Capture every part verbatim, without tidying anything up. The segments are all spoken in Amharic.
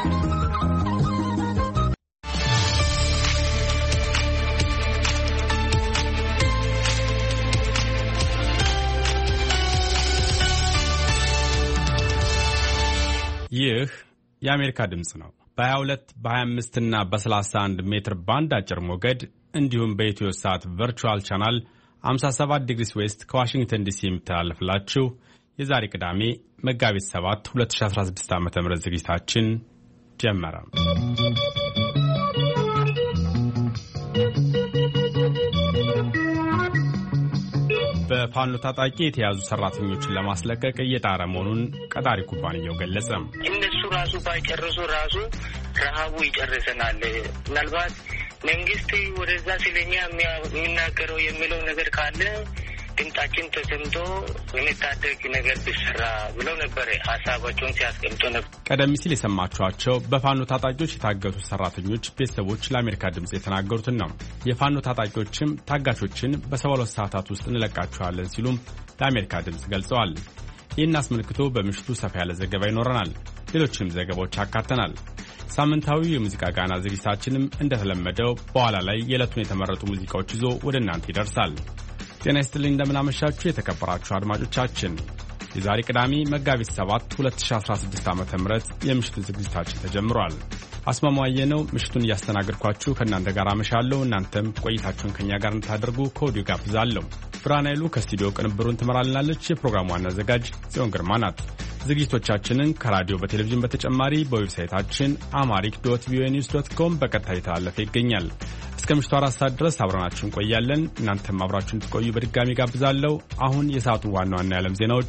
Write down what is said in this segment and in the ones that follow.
ይህ የአሜሪካ ድምጽ ነው። በ22 በ25 እና በ31 ሜትር ባንድ አጭር ሞገድ እንዲሁም በኢትዮ ሳት ቨርቹዋል ቻናል ሃምሳ ሰባት ዲግሪ ዌስት ከዋሽንግተን ዲሲ የሚተላለፍላችሁ የዛሬ ቅዳሜ መጋቢት ሰባት ሁለት ሺህ አስራ ስድስት ዓ.ም ዝግጅታችን ጀመረ። በፋኖ ታጣቂ የተያዙ ሰራተኞችን ለማስለቀቅ እየጣረ መሆኑን ቀጣሪ ኩባንያው ገለጸ። እነሱ ራሱ ባይጨርሱ ራሱ ረሃቡ ይጨርሰናል። ምናልባት መንግስት ወደዛ ስለኛ የሚናገረው የሚለው ነገር ካለ ድምጣችን ተሰምቶ የሚታደግ ነገር ቢሰራ ብለው ነበር ሀሳባቸውን ሲያስቀምጡ ነበር። ቀደም ሲል የሰማችኋቸው በፋኖ ታጣቂዎች የታገቱ ሰራተኞች ቤተሰቦች ለአሜሪካ ድምጽ የተናገሩትን ነው። የፋኖ ታጣቂዎችም ታጋቾችን በሰባ ሁለት ሰዓታት ውስጥ እንለቃቸዋለን ሲሉም ለአሜሪካ ድምጽ ገልጸዋል። ይህን አስመልክቶ በምሽቱ ሰፋ ያለ ዘገባ ይኖረናል። ሌሎችንም ዘገባዎች አካተናል። ሳምንታዊ የሙዚቃ ጋና ዝግጅታችንም እንደተለመደው በኋላ ላይ የዕለቱን የተመረጡ ሙዚቃዎች ይዞ ወደ እናንተ ይደርሳል። ጤና ይስጥልኝ፣ እንደምናመሻችሁ የተከበራችሁ አድማጮቻችን። የዛሬ ቅዳሜ መጋቢት ሰባት ሁለት ሺህ አስራ ስድስት ዓ.ም የምሽቱ ዝግጅታችን ተጀምሯል። አስማማየ ነው ምሽቱን እያስተናገድኳችሁ ከእናንተ ጋር አመሻለሁ። እናንተም ቆይታችሁን ከኛ ጋር እንድታደርጉ ከወዲሁ ጋብዛለሁ። ብርሃን ኃይሉ ከስቱዲዮ ቅንብሩን ትመራልናለች። የፕሮግራሙ ዋና አዘጋጅ ጽዮን ግርማ ናት። ዝግጅቶቻችንን ከራዲዮ በቴሌቪዥን በተጨማሪ በዌብሳይታችን አማሪክ ዶት ቪኦኤ ኒውስ ዶት ኮም በቀጥታ እየተላለፈ ይገኛል። እስከ ምሽቱ አራት ሰዓት ድረስ አብረናችሁን ቆያለን። እናንተም አብራችሁን ትቆዩ በድጋሚ ጋብዛለሁ። አሁን የሰዓቱ ዋና ዋና የዓለም ዜናዎች።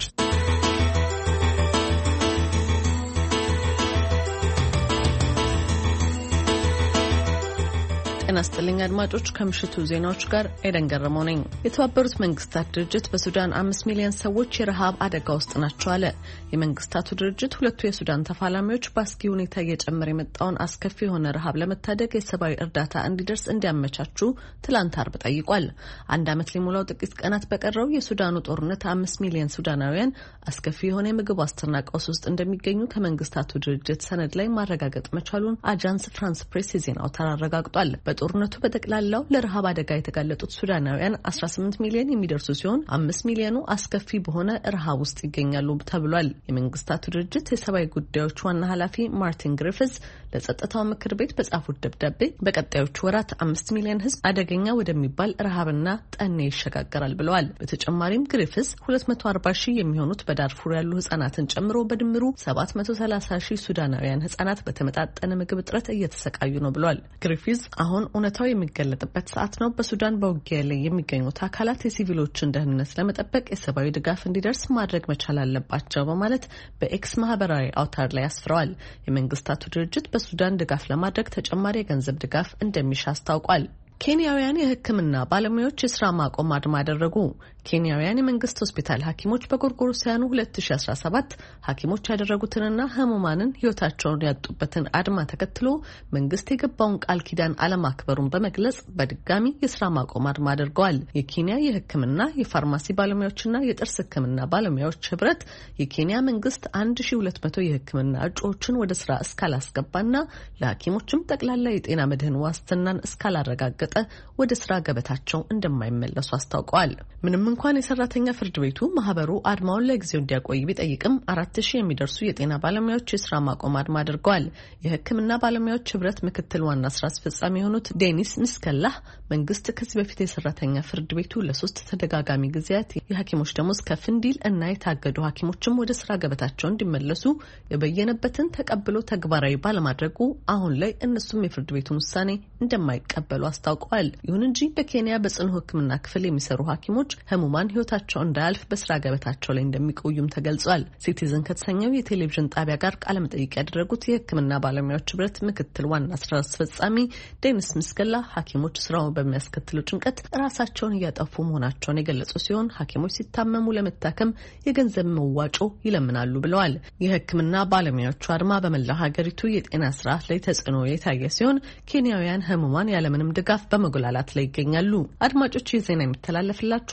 ጤና ይስጥልኝ አድማጮች፣ ከምሽቱ ዜናዎች ጋር ኤደን ገረመው ነኝ። የተባበሩት መንግስታት ድርጅት በሱዳን አምስት ሚሊዮን ሰዎች የረሃብ አደጋ ውስጥ ናቸው አለ። የመንግስታቱ ድርጅት ሁለቱ የሱዳን ተፋላሚዎች በአስጊ ሁኔታ እየጨመረ የመጣውን አስከፊ የሆነ ረሃብ ለመታደግ የሰብአዊ እርዳታ እንዲደርስ እንዲያመቻቹ ትላንት አርብ ጠይቋል። አንድ ዓመት ሊሞላው ጥቂት ቀናት በቀረው የሱዳኑ ጦርነት አምስት ሚሊዮን ሱዳናውያን አስከፊ የሆነ የምግብ ዋስትና ቀውስ ውስጥ እንደሚገኙ ከመንግስታቱ ድርጅት ሰነድ ላይ ማረጋገጥ መቻሉን አጃንስ ፍራንስ ፕሬስ የዜና አውታር አረጋግጧል። ጦርነቱ በጠቅላላው ለረሃብ አደጋ የተጋለጡት ሱዳናውያን አስራ ስምንት ሚሊዮን የሚደርሱ ሲሆን አምስት ሚሊዮኑ አስከፊ በሆነ ረሃብ ውስጥ ይገኛሉ ተብሏል። የመንግስታቱ ድርጅት የሰብአዊ ጉዳዮች ዋና ኃላፊ ማርቲን ግሪፍስ ለጸጥታው ምክር ቤት በጻፉት ደብዳቤ በቀጣዮቹ ወራት አምስት ሚሊዮን ህዝብ አደገኛ ወደሚባል ረሃብና ጠኔ ይሸጋገራል ብለዋል። በተጨማሪም ግሪፍስ ሁለት መቶ አርባ ሺህ የሚሆኑት በዳርፉር ያሉ ህጻናትን ጨምሮ በድምሩ ሰባት መቶ ሰላሳ ሺህ ሱዳናውያን ህጻናት በተመጣጠነ ምግብ እጥረት እየተሰቃዩ ነው ብለዋል። ግሪፍስ አሁን እውነታው የሚገለጥበት ሰዓት ነው። በሱዳን በውጊያ ላይ የሚገኙት አካላት የሲቪሎችን ደህንነት ለመጠበቅ የሰብአዊ ድጋፍ እንዲደርስ ማድረግ መቻል አለባቸው በማለት በኤክስ ማህበራዊ አውታር ላይ አስፍረዋል። የመንግስታቱ ድርጅት በሱዳን ድጋፍ ለማድረግ ተጨማሪ የገንዘብ ድጋፍ እንደሚሻ አስታውቋል። ኬንያውያን የሕክምና ባለሙያዎች የስራ ማቆም አድማ አደረጉ። ኬንያውያን የመንግስት ሆስፒታል ሐኪሞች በጎርጎሮሳውያኑ ሁለት ሺህ አስራ ሰባት ሐኪሞች ያደረጉትንና ህሙማንን ህይወታቸውን ያጡበትን አድማ ተከትሎ መንግስት የገባውን ቃል ኪዳን አለማክበሩን በመግለጽ በድጋሚ የስራ ማቆም አድማ አድርገዋል። የኬንያ የሕክምና የፋርማሲ ባለሙያዎችና የጥርስ ሕክምና ባለሙያዎች ህብረት የኬንያ መንግስት አንድ ሺህ ሁለት መቶ የሕክምና እጩዎችን ወደ ስራ እስካላስገባና ለሐኪሞችም ጠቅላላ የጤና መድህን ዋስትናን እስካላረጋገጠ ወደ ስራ ገበታቸው እንደማይመለሱ አስታውቀዋል። ምንም እንኳን የሰራተኛ ፍርድ ቤቱ ማህበሩ አድማውን ለጊዜው እንዲያቆይ ቢጠይቅም አራት ሺህ የሚደርሱ የጤና ባለሙያዎች የስራ ማቆም አድማ አድርገዋል። የሕክምና ባለሙያዎች ህብረት ምክትል ዋና ስራ አስፈጻሚ የሆኑት ዴኒስ ንስከላህ መንግስት ከዚህ በፊት የሰራተኛ ፍርድ ቤቱ ለሶስት ተደጋጋሚ ጊዜያት የሐኪሞች ደሞዝ ከፍ እንዲል እና የታገዱ ሐኪሞችም ወደ ስራ ገበታቸው እንዲመለሱ የበየነበትን ተቀብሎ ተግባራዊ ባለማድረጉ አሁን ላይ እነሱም የፍርድ ቤቱን ውሳኔ እንደማይቀበሉ አስታውቀዋል። ይሁን እንጂ በኬንያ በጽኑ ሕክምና ክፍል የሚሰሩ ሐኪሞች ህሙማን ህይወታቸው እንዳያልፍ በስራ ገበታቸው ላይ እንደሚቆዩም ተገልጿል። ሲቲዝን ከተሰኘው የቴሌቪዥን ጣቢያ ጋር ቃለ መጠይቅ ያደረጉት የሕክምና ባለሙያዎች ህብረት ምክትል ዋና ስራ አስፈጻሚ ዴኒስ ምስከላ ሐኪሞች ስራውን በሚያስከትለው ጭንቀት ራሳቸውን እያጠፉ መሆናቸውን የገለጹ ሲሆን ሐኪሞች ሲታመሙ ለመታከም የገንዘብ መዋጮ ይለምናሉ ብለዋል። የሕክምና ባለሙያዎቹ አድማ በመላው ሀገሪቱ የጤና ስርዓት ላይ ተጽዕኖ የታየ ሲሆን ኬንያውያን ህሙማን ያለምንም ድጋፍ በመጉላላት ላይ ይገኛሉ። አድማጮች፣ የዜና የሚተላለፍላችሁ ዋሽንግተን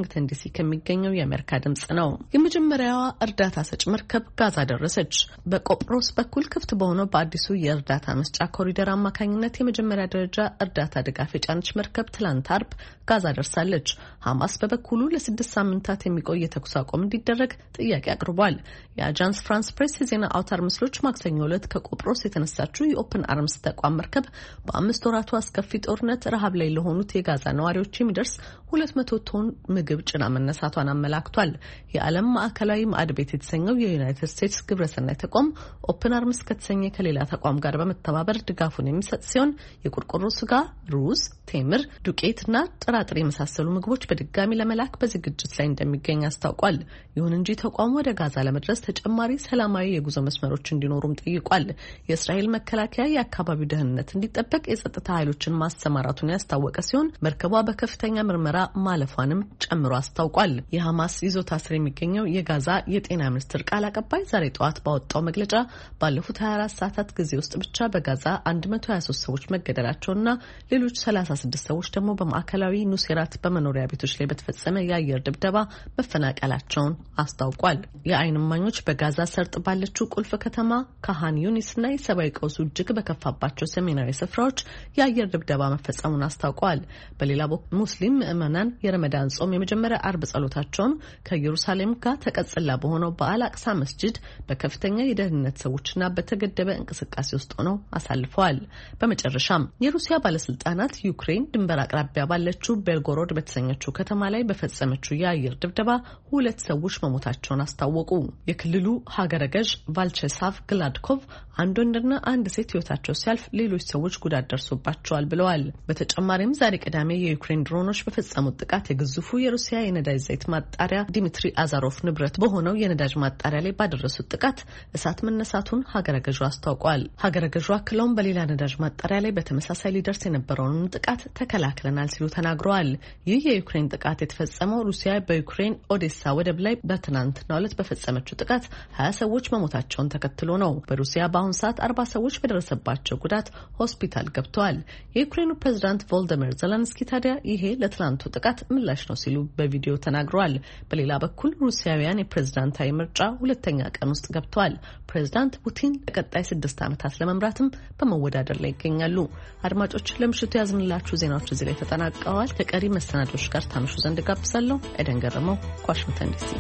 ዋሽንግተን ዲሲ ከሚገኘው የአሜሪካ ድምጽ ነው። የመጀመሪያዋ እርዳታ ሰጭ መርከብ ጋዛ ደረሰች። በቆጵሮስ በኩል ክፍት በሆነው በአዲሱ የእርዳታ መስጫ ኮሪደር አማካኝነት የመጀመሪያ ደረጃ እርዳታ ድጋፍ የጫነች መርከብ ትላንት አርብ ጋዛ ደርሳለች። ሐማስ በበኩሉ ለስድስት ሳምንታት የሚቆይ የተኩስ አቁም እንዲደረግ ጥያቄ አቅርቧል። የአጃንስ ፍራንስ ፕሬስ የዜና አውታር ምስሎች ማክሰኞ ዕለት ከቆጵሮስ የተነሳችው የኦፕን አርምስ ተቋም መርከብ በአምስት ወራቱ አስከፊ ጦርነት ረሃብ ላይ ለሆኑት የጋዛ ነዋሪዎች የሚደርስ ሁለት መቶ ቶን ምግብ ጭና መነሳቷን አመላክቷል። የዓለም ማዕከላዊ ማዕድ ቤት የተሰኘው የዩናይትድ ስቴትስ ግብረሰናይ ተቋም ኦፕን አርምስ ከተሰኘ ከሌላ ተቋም ጋር በመተባበር ድጋፉን የሚሰጥ ሲሆን የቆርቆሮ ስጋ፣ ሩዝ፣ ቴምር፣ ዱቄትና ጥራጥሬ የመሳሰሉ ምግቦች በድጋሚ ለመላክ በዝግጅት ላይ እንደሚገኝ አስታውቋል። ይሁን እንጂ ተቋሙ ወደ ጋዛ ለመድረስ ተጨማሪ ሰላማዊ የጉዞ መስመሮች እንዲኖሩም ጠይቋል። የእስራኤል መከላከያ የአካባቢው ደህንነት እንዲጠበቅ የጸጥታ ኃይሎችን ማሰማራቱን ያስታወቀ ሲሆን መርከቧ በከፍተኛ ምርመራ ማለፏንም ጨምሮ አስታውቋል። የሐማስ ይዞታ ስር የሚገኘው የጋዛ የጤና ሚኒስትር ቃል አቀባይ ዛሬ ጠዋት ባወጣው መግለጫ ባለፉት ሀያ አራት ሰዓታት ጊዜ ውስጥ ብቻ በጋዛ አንድ መቶ ሀያ ሶስት ሰዎች መገደላቸውና ሌሎች ሰላሳ ስድስት ሰዎች ደግሞ በማዕከላዊ ኑሴራት በመኖሪያ ቤቶች ላይ በተፈጸመ የአየር ድብደባ መፈናቀላቸውን አስታውቋል። የዓይን እማኞች በጋዛ ሰርጥ ባለችው ቁልፍ ከተማ ካሃን ዩኒስና የሰብአዊ ቀውሱ እጅግ በከፋባቸው ሰሜናዊ ስፍራዎች የአየር ድብደባ መፈጸሙን አስታውቀዋል። በሌላ በኩል ሙስሊም ምዕመናን የረመዳን ጾም የመጀመሪያ አርብ ጸሎታቸውን ከኢየሩሳሌም ጋር ተቀጽላ በሆነው በአልአቅሳ መስጂድ በከፍተኛ የደህንነት ሰዎችና በተገደበ እንቅስቃሴ ውስጥ ሆነው አሳልፈዋል። በመጨረሻም የሩሲያ ባለስልጣናት ዩክሬን ድንበር አቅራቢያ ባለችው ቤልጎሮድ በተሰኘችው ከተማ ላይ በፈጸመችው የአየር ድብደባ ሁለት ሰዎች መሞታቸውን አስታወቁ። የክልሉ ሀገረ ገዥ ቫልቸሳቭ ግላድኮቭ አንድ ወንድና አንድ ሴት ህይወታቸው ሲያልፍ ሌሎች ሰዎች ጉዳት ደርሶባቸዋል ብለዋል። በተጨማሪም ዛሬ ቅዳሜ የዩክሬን ድሮኖች በፈጸሙት ጥቃት የግዙፉ የሩሲያ የነዳጅ ዘይት ማጣሪያ ዲሚትሪ አዛሮቭ ንብረት በሆነው የነዳጅ ማጣሪያ ላይ ባደረሱት ጥቃት እሳት መነሳቱን ሀገረ ገዡ አስታውቀዋል። ሀገረ ገዡ አክለውም በሌላ ነዳጅ ማጣሪያ ላይ በተመሳሳይ ሊደርስ የነበረውን ጥቃት ተከላክለናል ሲሉ ተናግረዋል። ይህ የዩክሬን ጥቃት የተፈጸመው ሩሲያ በዩክሬን ኦዴሳ ወደብ ላይ በትናንትናው ዕለት በፈጸመችው ጥቃት ሀያ ሰዎች መሞታቸውን ተከትሎ ነው። በሩሲያ በአሁኑ ሰዓት አርባ ሰዎች በደረሰባቸው ጉዳት ሆስፒታል ገብተዋል። የዩክሬኑ ፕሬዝዳንት ቮልዲሚር ዜሌንስኪ ታዲያ ይሄ ለትላንቱ ጥቃት ምላሽ ነው ሲሉ በቪዲዮ ተናግረዋል። በሌላ በኩል ሩሲያውያን የፕሬዝዳንታዊ ምርጫ ሁለተኛ ቀን ውስጥ ገብተዋል። ፕሬዝዳንት ፑቲን ለቀጣይ ስድስት ዓመታት ለመምራትም በመወዳደር ላይ ይገኛሉ። አድማጮች ለምሽቱ ያዝንላችሁ ዜናዎች እዚህ ላይ ተጠናቀዋል። ከቀሪ መሰናዶች ጋር ታምሹ ዘንድ ጋብዛለሁ። ኤደን ገረመው ከዋሽንግተን ዲሲ።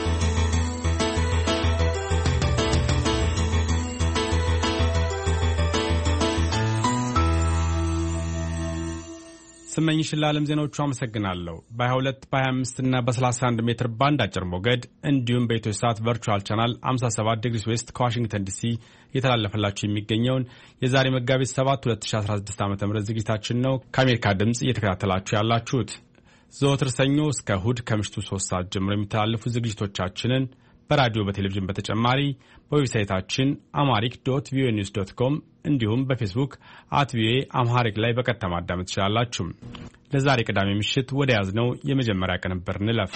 ስመኝሽ ለዓለም ዜናዎቹ አመሰግናለሁ። በሀያ ሁለት በሀያ አምስት እና በሰላሳ አንድ ሜትር ባንድ አጭር ሞገድ እንዲሁም በኢትዮ ሳት ቨርቹዋል ቻናል ሃምሳ ሰባት ዲግሪ ዌስት ከዋሽንግተን ዲሲ እየተላለፈላችሁ የሚገኘውን የዛሬ መጋቢት ሰባት ሁለት ሺህ አስራ ስድስት ዓ.ም ዝግጅታችን ነው ከአሜሪካ ድምጽ እየተከታተላችሁ ያላችሁት። ዘወትር ሰኞ እስከ እሁድ ከምሽቱ ሶስት ሰዓት ጀምሮ የሚተላለፉ ዝግጅቶቻችንን በራዲዮ በቴሌቪዥን በተጨማሪ በዌብሳይታችን አማሪክ ዶት ቪኦኤ ኒውስ ዶት ኮም እንዲሁም በፌስቡክ አት ቪኦኤ አምሃሪክ ላይ በቀጥታ ማዳመጥ ትችላላችሁ። ለዛሬ ቅዳሜ ምሽት ወደ ያዝነው የመጀመሪያ ቅንብር እንለፍ።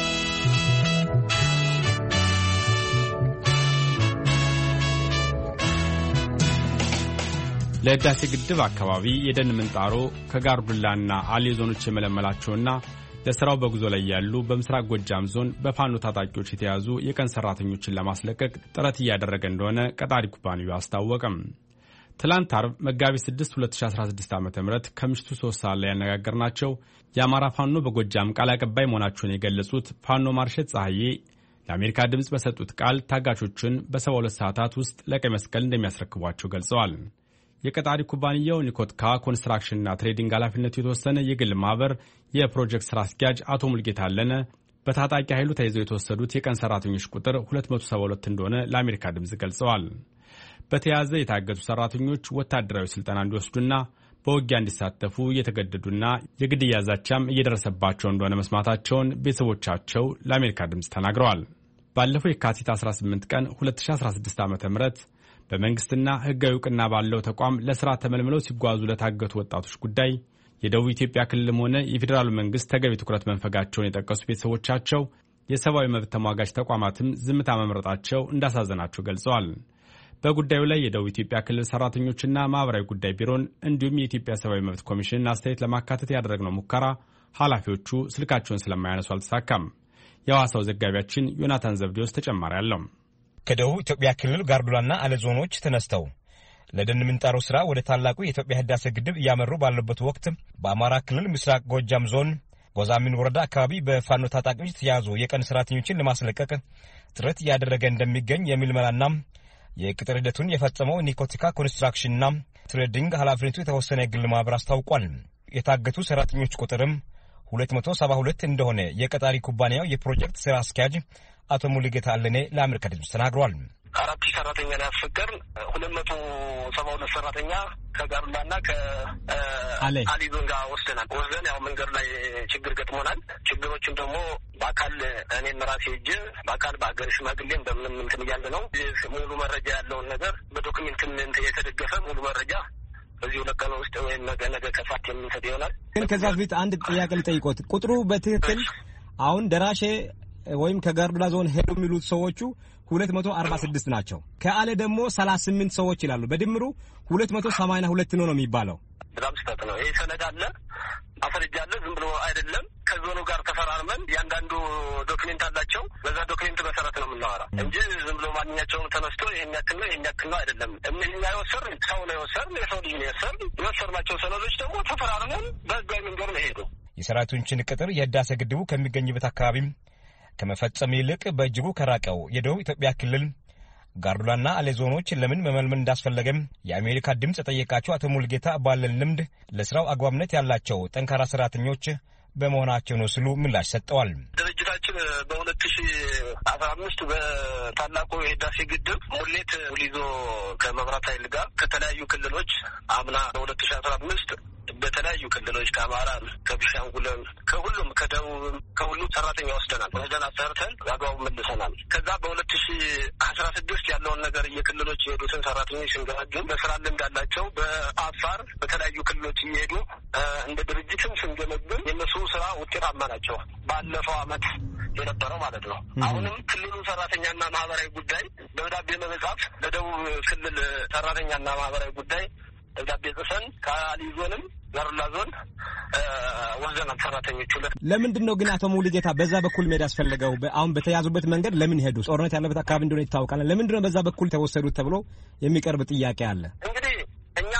ለህዳሴ ግድብ አካባቢ የደን ምንጣሮ ከጋርዱላና አሌ ዞኖች የመለመላቸውና ለስራው በጉዞ ላይ ያሉ በምስራቅ ጎጃም ዞን በፋኖ ታጣቂዎች የተያዙ የቀን ሰራተኞችን ለማስለቀቅ ጥረት እያደረገ እንደሆነ ቀጣሪ ኩባንያው አስታወቀም። ትላንት አርብ መጋቢት ስድስት ሁለት ሺህ አስራ ስድስት ዓ.ም ከምሽቱ ሶስት ሰዓት ላይ ያነጋገርናቸው የአማራ ፋኖ በጎጃም ቃል አቀባይ መሆናቸውን የገለጹት ፋኖ ማርሸት ፀሐዬ ለአሜሪካ ድምጽ በሰጡት ቃል ታጋቾችን በሰባ ሁለት ሰዓታት ውስጥ ለቀይ መስቀል እንደሚያስረክቧቸው ገልጸዋል። የቀጣሪ ኩባንያው ኒኮትካ ኮንስትራክሽንና ትሬዲንግ ኃላፊነቱ የተወሰነ የግል ማህበር የፕሮጀክት ስራ አስኪያጅ አቶ ሙልጌታ አለነ በታጣቂ ኃይሉ ተይዘው የተወሰዱት የቀን ሰራተኞች ቁጥር ሁለት መቶ ሰባ ሁለት እንደሆነ ለአሜሪካ ድምጽ ገልጸዋል። በተያያዘ የታገቱ ሰራተኞች ወታደራዊ ስልጠና እንዲወስዱና በውጊያ እንዲሳተፉ እየተገደዱና የግድያ ዛቻም እየደረሰባቸው እንደሆነ መስማታቸውን ቤተሰቦቻቸው ለአሜሪካ ድምጽ ተናግረዋል። ባለፈው የካቲት አስራ ስምንት ቀን ሁለት ሺህ አስራ ስድስት ዓ.ም በመንግስትና ህጋዊ ዕውቅና ባለው ተቋም ለስራ ተመልምለው ሲጓዙ ለታገቱ ወጣቶች ጉዳይ የደቡብ ኢትዮጵያ ክልልም ሆነ የፌዴራሉ መንግስት ተገቢ ትኩረት መንፈጋቸውን የጠቀሱ ቤተሰቦቻቸው የሰብአዊ መብት ተሟጋች ተቋማትም ዝምታ መምረጣቸው እንዳሳዘናቸው ገልጸዋል። በጉዳዩ ላይ የደቡብ ኢትዮጵያ ክልል ሰራተኞችና ማህበራዊ ጉዳይ ቢሮን እንዲሁም የኢትዮጵያ ሰብአዊ መብት ኮሚሽን አስተያየት ለማካተት ያደረግነው ሙከራ ኃላፊዎቹ ስልካቸውን ስለማያነሱ አልተሳካም። የሐዋሳው ዘጋቢያችን ዮናታን ዘብዴዎስ ተጨማሪ አለው። ከደቡብ ኢትዮጵያ ክልል ጋርዱላና አለ ዞኖች ተነስተው ለደን ምንጣሮ ስራ ወደ ታላቁ የኢትዮጵያ ህዳሴ ግድብ እያመሩ ባለበት ወቅት በአማራ ክልል ምስራቅ ጎጃም ዞን ጎዛሚን ወረዳ አካባቢ በፋኖ ታጣቂዎች የተያዙ የቀን ሰራተኞችን ለማስለቀቅ ጥረት እያደረገ እንደሚገኝ የሚልመላና የቅጥር ሂደቱን የፈጸመው ኒኮቲካ ኮንስትራክሽንና ትሬዲንግ ኃላፊነቱ የተወሰነ የግል ማህበር አስታውቋል። የታገቱ ሰራተኞች ቁጥርም ሁለት መቶ ሰባ ሁለት እንደሆነ የቀጣሪ ኩባንያው የፕሮጀክት ስራ አስኪያጅ አቶ ሙሉጌታ አለኔ ለአሜሪካ ድምፅ ተናግሯል። አራት ሰራተኛ ላይ አስፈቀር ሁለት መቶ ሰባ ሁለት ሰራተኛ ከጋርላና ከአሊ ዞን ጋር ወስደናል። ወስደን ያው መንገድ ላይ ችግር ገጥሞናል። ችግሮችን ደግሞ በአካል እኔም ራሴ እጅ በአካል በአገር ሽማግሌም በምንም እንትን እያለ ነው ሙሉ መረጃ ያለውን ነገር በዶክሜንት እንትን የተደገፈ ሙሉ መረጃ በዚህ ሁለት ቀን ውስጥ ወይም ነገ ነገ ከፋት የምንሰጥ ይሆናል። ግን ከዛ በፊት አንድ ጥያቄ ልጠይቆት። ቁጥሩ በትክክል አሁን ደራሼ ወይም ከጋርዱላ ዞን ሄዱ የሚሉት ሰዎቹ ሁለት መቶ አርባ ስድስት ናቸው። ከአለ ደግሞ ሰላሳ ስምንት ሰዎች ይላሉ። በድምሩ ሁለት መቶ ሰማንያ ሁለት ነው ነው የሚባለው። በጣም ስህተት ነው። ይሄ ሰነድ አለ፣ ማስረጃ አለ። ዝም ብሎ አይደለም። ከዞኑ ጋር ተፈራርመን ያንዳንዱ ዶክሜንት አላቸው። በዛ ዶክሜንት መሰረት ነው የምናወራ እንጂ ዝም ብሎ ማንኛቸውም ተነስቶ ይሄን ያክል ነው ይሄን ያክል ነው አይደለም። እኛ የወሰርን ሰው ነው የወሰርን የሰው ልጅ ነው የወሰርን። የወሰርናቸው ሰነዶች ደግሞ ተፈራርመን በህጋዊ መንገድ ነው ሄዱ። የሰራተኞችን ቅጥር የህዳሴ ግድቡ ከሚገኝበት አካባቢም ከመፈጸም ይልቅ በእጅጉ ከራቀው የደቡብ ኢትዮጵያ ክልል ጋርዱላና አለ ዞኖች ለምን መመልመል እንዳስፈለገም የአሜሪካ ድምፅ ጠየቃቸው አቶ ሙሉጌታ ባለን ልምድ ለስራው አግባብነት ያላቸው ጠንካራ ሰራተኞች በመሆናቸው ነው ሲሉ ምላሽ ሰጠዋል። ድርጅታችን በሁለት ሺህ አስራ አምስት በታላቁ የህዳሴ ግድብ ሙሌት ይዞ ከመብራት ኃይል ጋር ከተለያዩ ክልሎች አምና በሁለት ሺህ አስራ አምስት በተለያዩ ክልሎች ከአማራ፣ ከቢሻንጉልም፣ ከሁሉም ከደቡብም ከሁሉም ሰራተኛ ወስደናል። ወስደን አሰርተን አግባቡ መልሰናል። ከዛ በሁለት ሺህ አስራ ስድስት ያለውን ነገር የክልሎች የሄዱትን ሰራተኞች ስንገመግም በስራ ልምድ አላቸው በአፋር በተለያዩ ክልሎች እየሄዱ እንደ ድርጅትም ስንገመግም የነሱ ስራ ውጤታማ ናቸው። ባለፈው አመት የነበረው ማለት ነው። አሁንም ክልሉ ሰራተኛና ማህበራዊ ጉዳይ በደብዳቤ በመጻፍ ለደቡብ ክልል ሰራተኛና ማህበራዊ ጉዳይ ደብዳቤ ጽፈን ከአሊ ዞንም ጋርዱላ ዞን ወዘናን ሰራተኞቹ ለምንድን ነው ግን አቶ ሙሉጌታ በዛ በኩል መሄድ ያስፈልገው? አሁን በተያዙበት መንገድ ለምን ሄዱ? ጦርነት ያለበት አካባቢ እንደሆነ ይታወቃል። ለምንድን ነው በዛ በኩል ተወሰዱት ተብሎ የሚቀርብ ጥያቄ አለ። እንግዲህ እኛ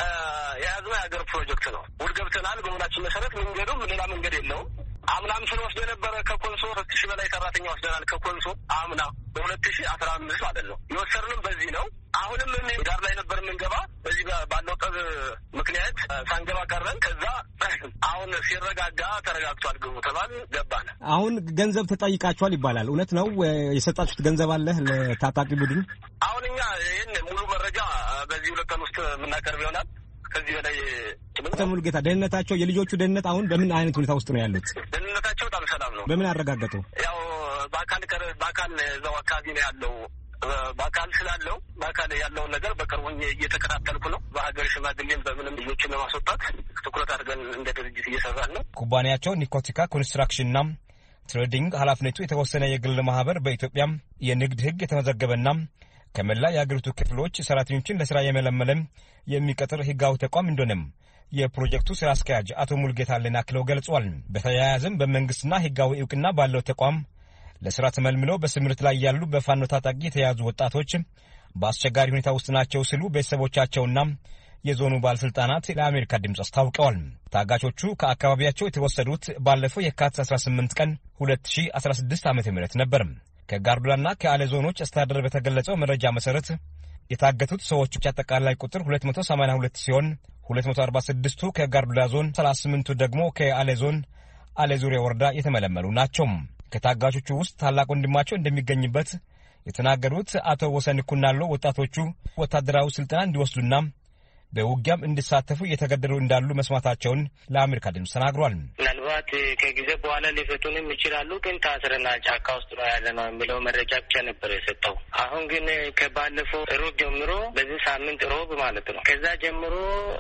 የያዝነው የሀገር ፕሮጀክት ነው። ውድ ገብተናል። በሁላችን መሰረት መንገዱም ሌላ መንገድ የለውም። አምናም ስንወስድ የነበረ ከኮንሶ ሁለት ሺህ በላይ ሰራተኛ ወስደናል። ከኮንሶ አምና በሁለት ሺህ አስራ አምስት ማለት ነው የወሰድንም በዚህ ነው። አሁንም ዳር ላይ ነበር የምንገባ በዚህ ባለው ጠብ ምክንያት ሳንገባ ቀረን። ከዛ አሁን ሲረጋጋ ተረጋግቷል ግቡ ተባል ገባን። አሁን ገንዘብ ተጠይቃችኋል ይባላል። እውነት ነው? የሰጣችሁት ገንዘብ አለ ለታጣቂ ቡድን? አሁን እኛ ይህን ሙሉ መረጃ በዚህ ሁለት ቀን ውስጥ የምናቀርብ ይሆናል። ከዚህ በላይ አቶ ሙሉጌታ ደህንነታቸው የልጆቹ ደህንነት አሁን በምን አይነት ሁኔታ ውስጥ ነው ያሉት? ደህንነታቸው በጣም ሰላም ነው። በምን አረጋገጡ? ያው በአካል በአካል እዛው አካባቢ ነው ያለው። በአካል ስላለው በአካል ያለውን ነገር በቅርቡ እየተከታተልኩ ነው። በሀገር ሽማግሌም በምንም ልጆችን ለማስወጣት ትኩረት አድርገን እንደ ድርጅት እየሰራን ነው። ኩባንያቸው ኒኮቲካ ኮንስትራክሽንና ትሬዲንግ ኃላፊነቱ የተወሰነ የግል ማህበር በኢትዮጵያም የንግድ ህግ የተመዘገበና ከመላ የአገሪቱ ክፍሎች ሰራተኞችን ለስራ የመለመለም የሚቀጥር ህጋዊ ተቋም እንደሆነም የፕሮጀክቱ ስራ አስኪያጅ አቶ ሙሉጌታ አለኔ አክለው ገልጿል። በተያያዘም በመንግስትና ህጋዊ እውቅና ባለው ተቋም ለስራ ተመልምለው በስምርት ላይ ያሉ በፋኖ ታጣቂ የተያዙ ወጣቶች በአስቸጋሪ ሁኔታ ውስጥ ናቸው ሲሉ ቤተሰቦቻቸውና የዞኑ ባለስልጣናት ለአሜሪካ ድምፅ አስታውቀዋል። ታጋቾቹ ከአካባቢያቸው የተወሰዱት ባለፈው የካቲት አስራ ስምንት ቀን ሁለት ሺህ አስራ ስድስት ዓመተ ምህረት ነበር። ከጋርዱላና ከአለ ዞኖች አስተዳደር በተገለጸው መረጃ መሰረት የታገቱት ሰዎች አጠቃላይ ቁጥር ሁለት መቶ ሰማንያ ሁለት ሲሆን ሁለት መቶ አርባ ስድስቱ ከጋርዱላ ዞን፣ ሰላሳ ስምንቱ ደግሞ ከአለ ዞን አለ ዙሪያ ወረዳ የተመለመሉ ናቸው። ከታጋቾቹ ውስጥ ታላቅ ወንድማቸው እንደሚገኝበት የተናገሩት አቶ ወሰን ኩናሎ ወጣቶቹ ወታደራዊ ስልጠና እንዲወስዱና በውጊያም እንዲሳተፉ እየተገደዱ እንዳሉ መስማታቸውን ለአሜሪካ ድምፅ ተናግሯል። ምናልባት ከጊዜ በኋላ ሊፈቱንም ይችላሉ፣ ግን ታስረና ጫካ ውስጥ ነው ያለ ነው የሚለው መረጃ ብቻ ነበር የሰጠው። አሁን ግን ከባለፈው ሮብ ጀምሮ በዚህ ሳምንት ሮብ ማለት ነው ከዛ ጀምሮ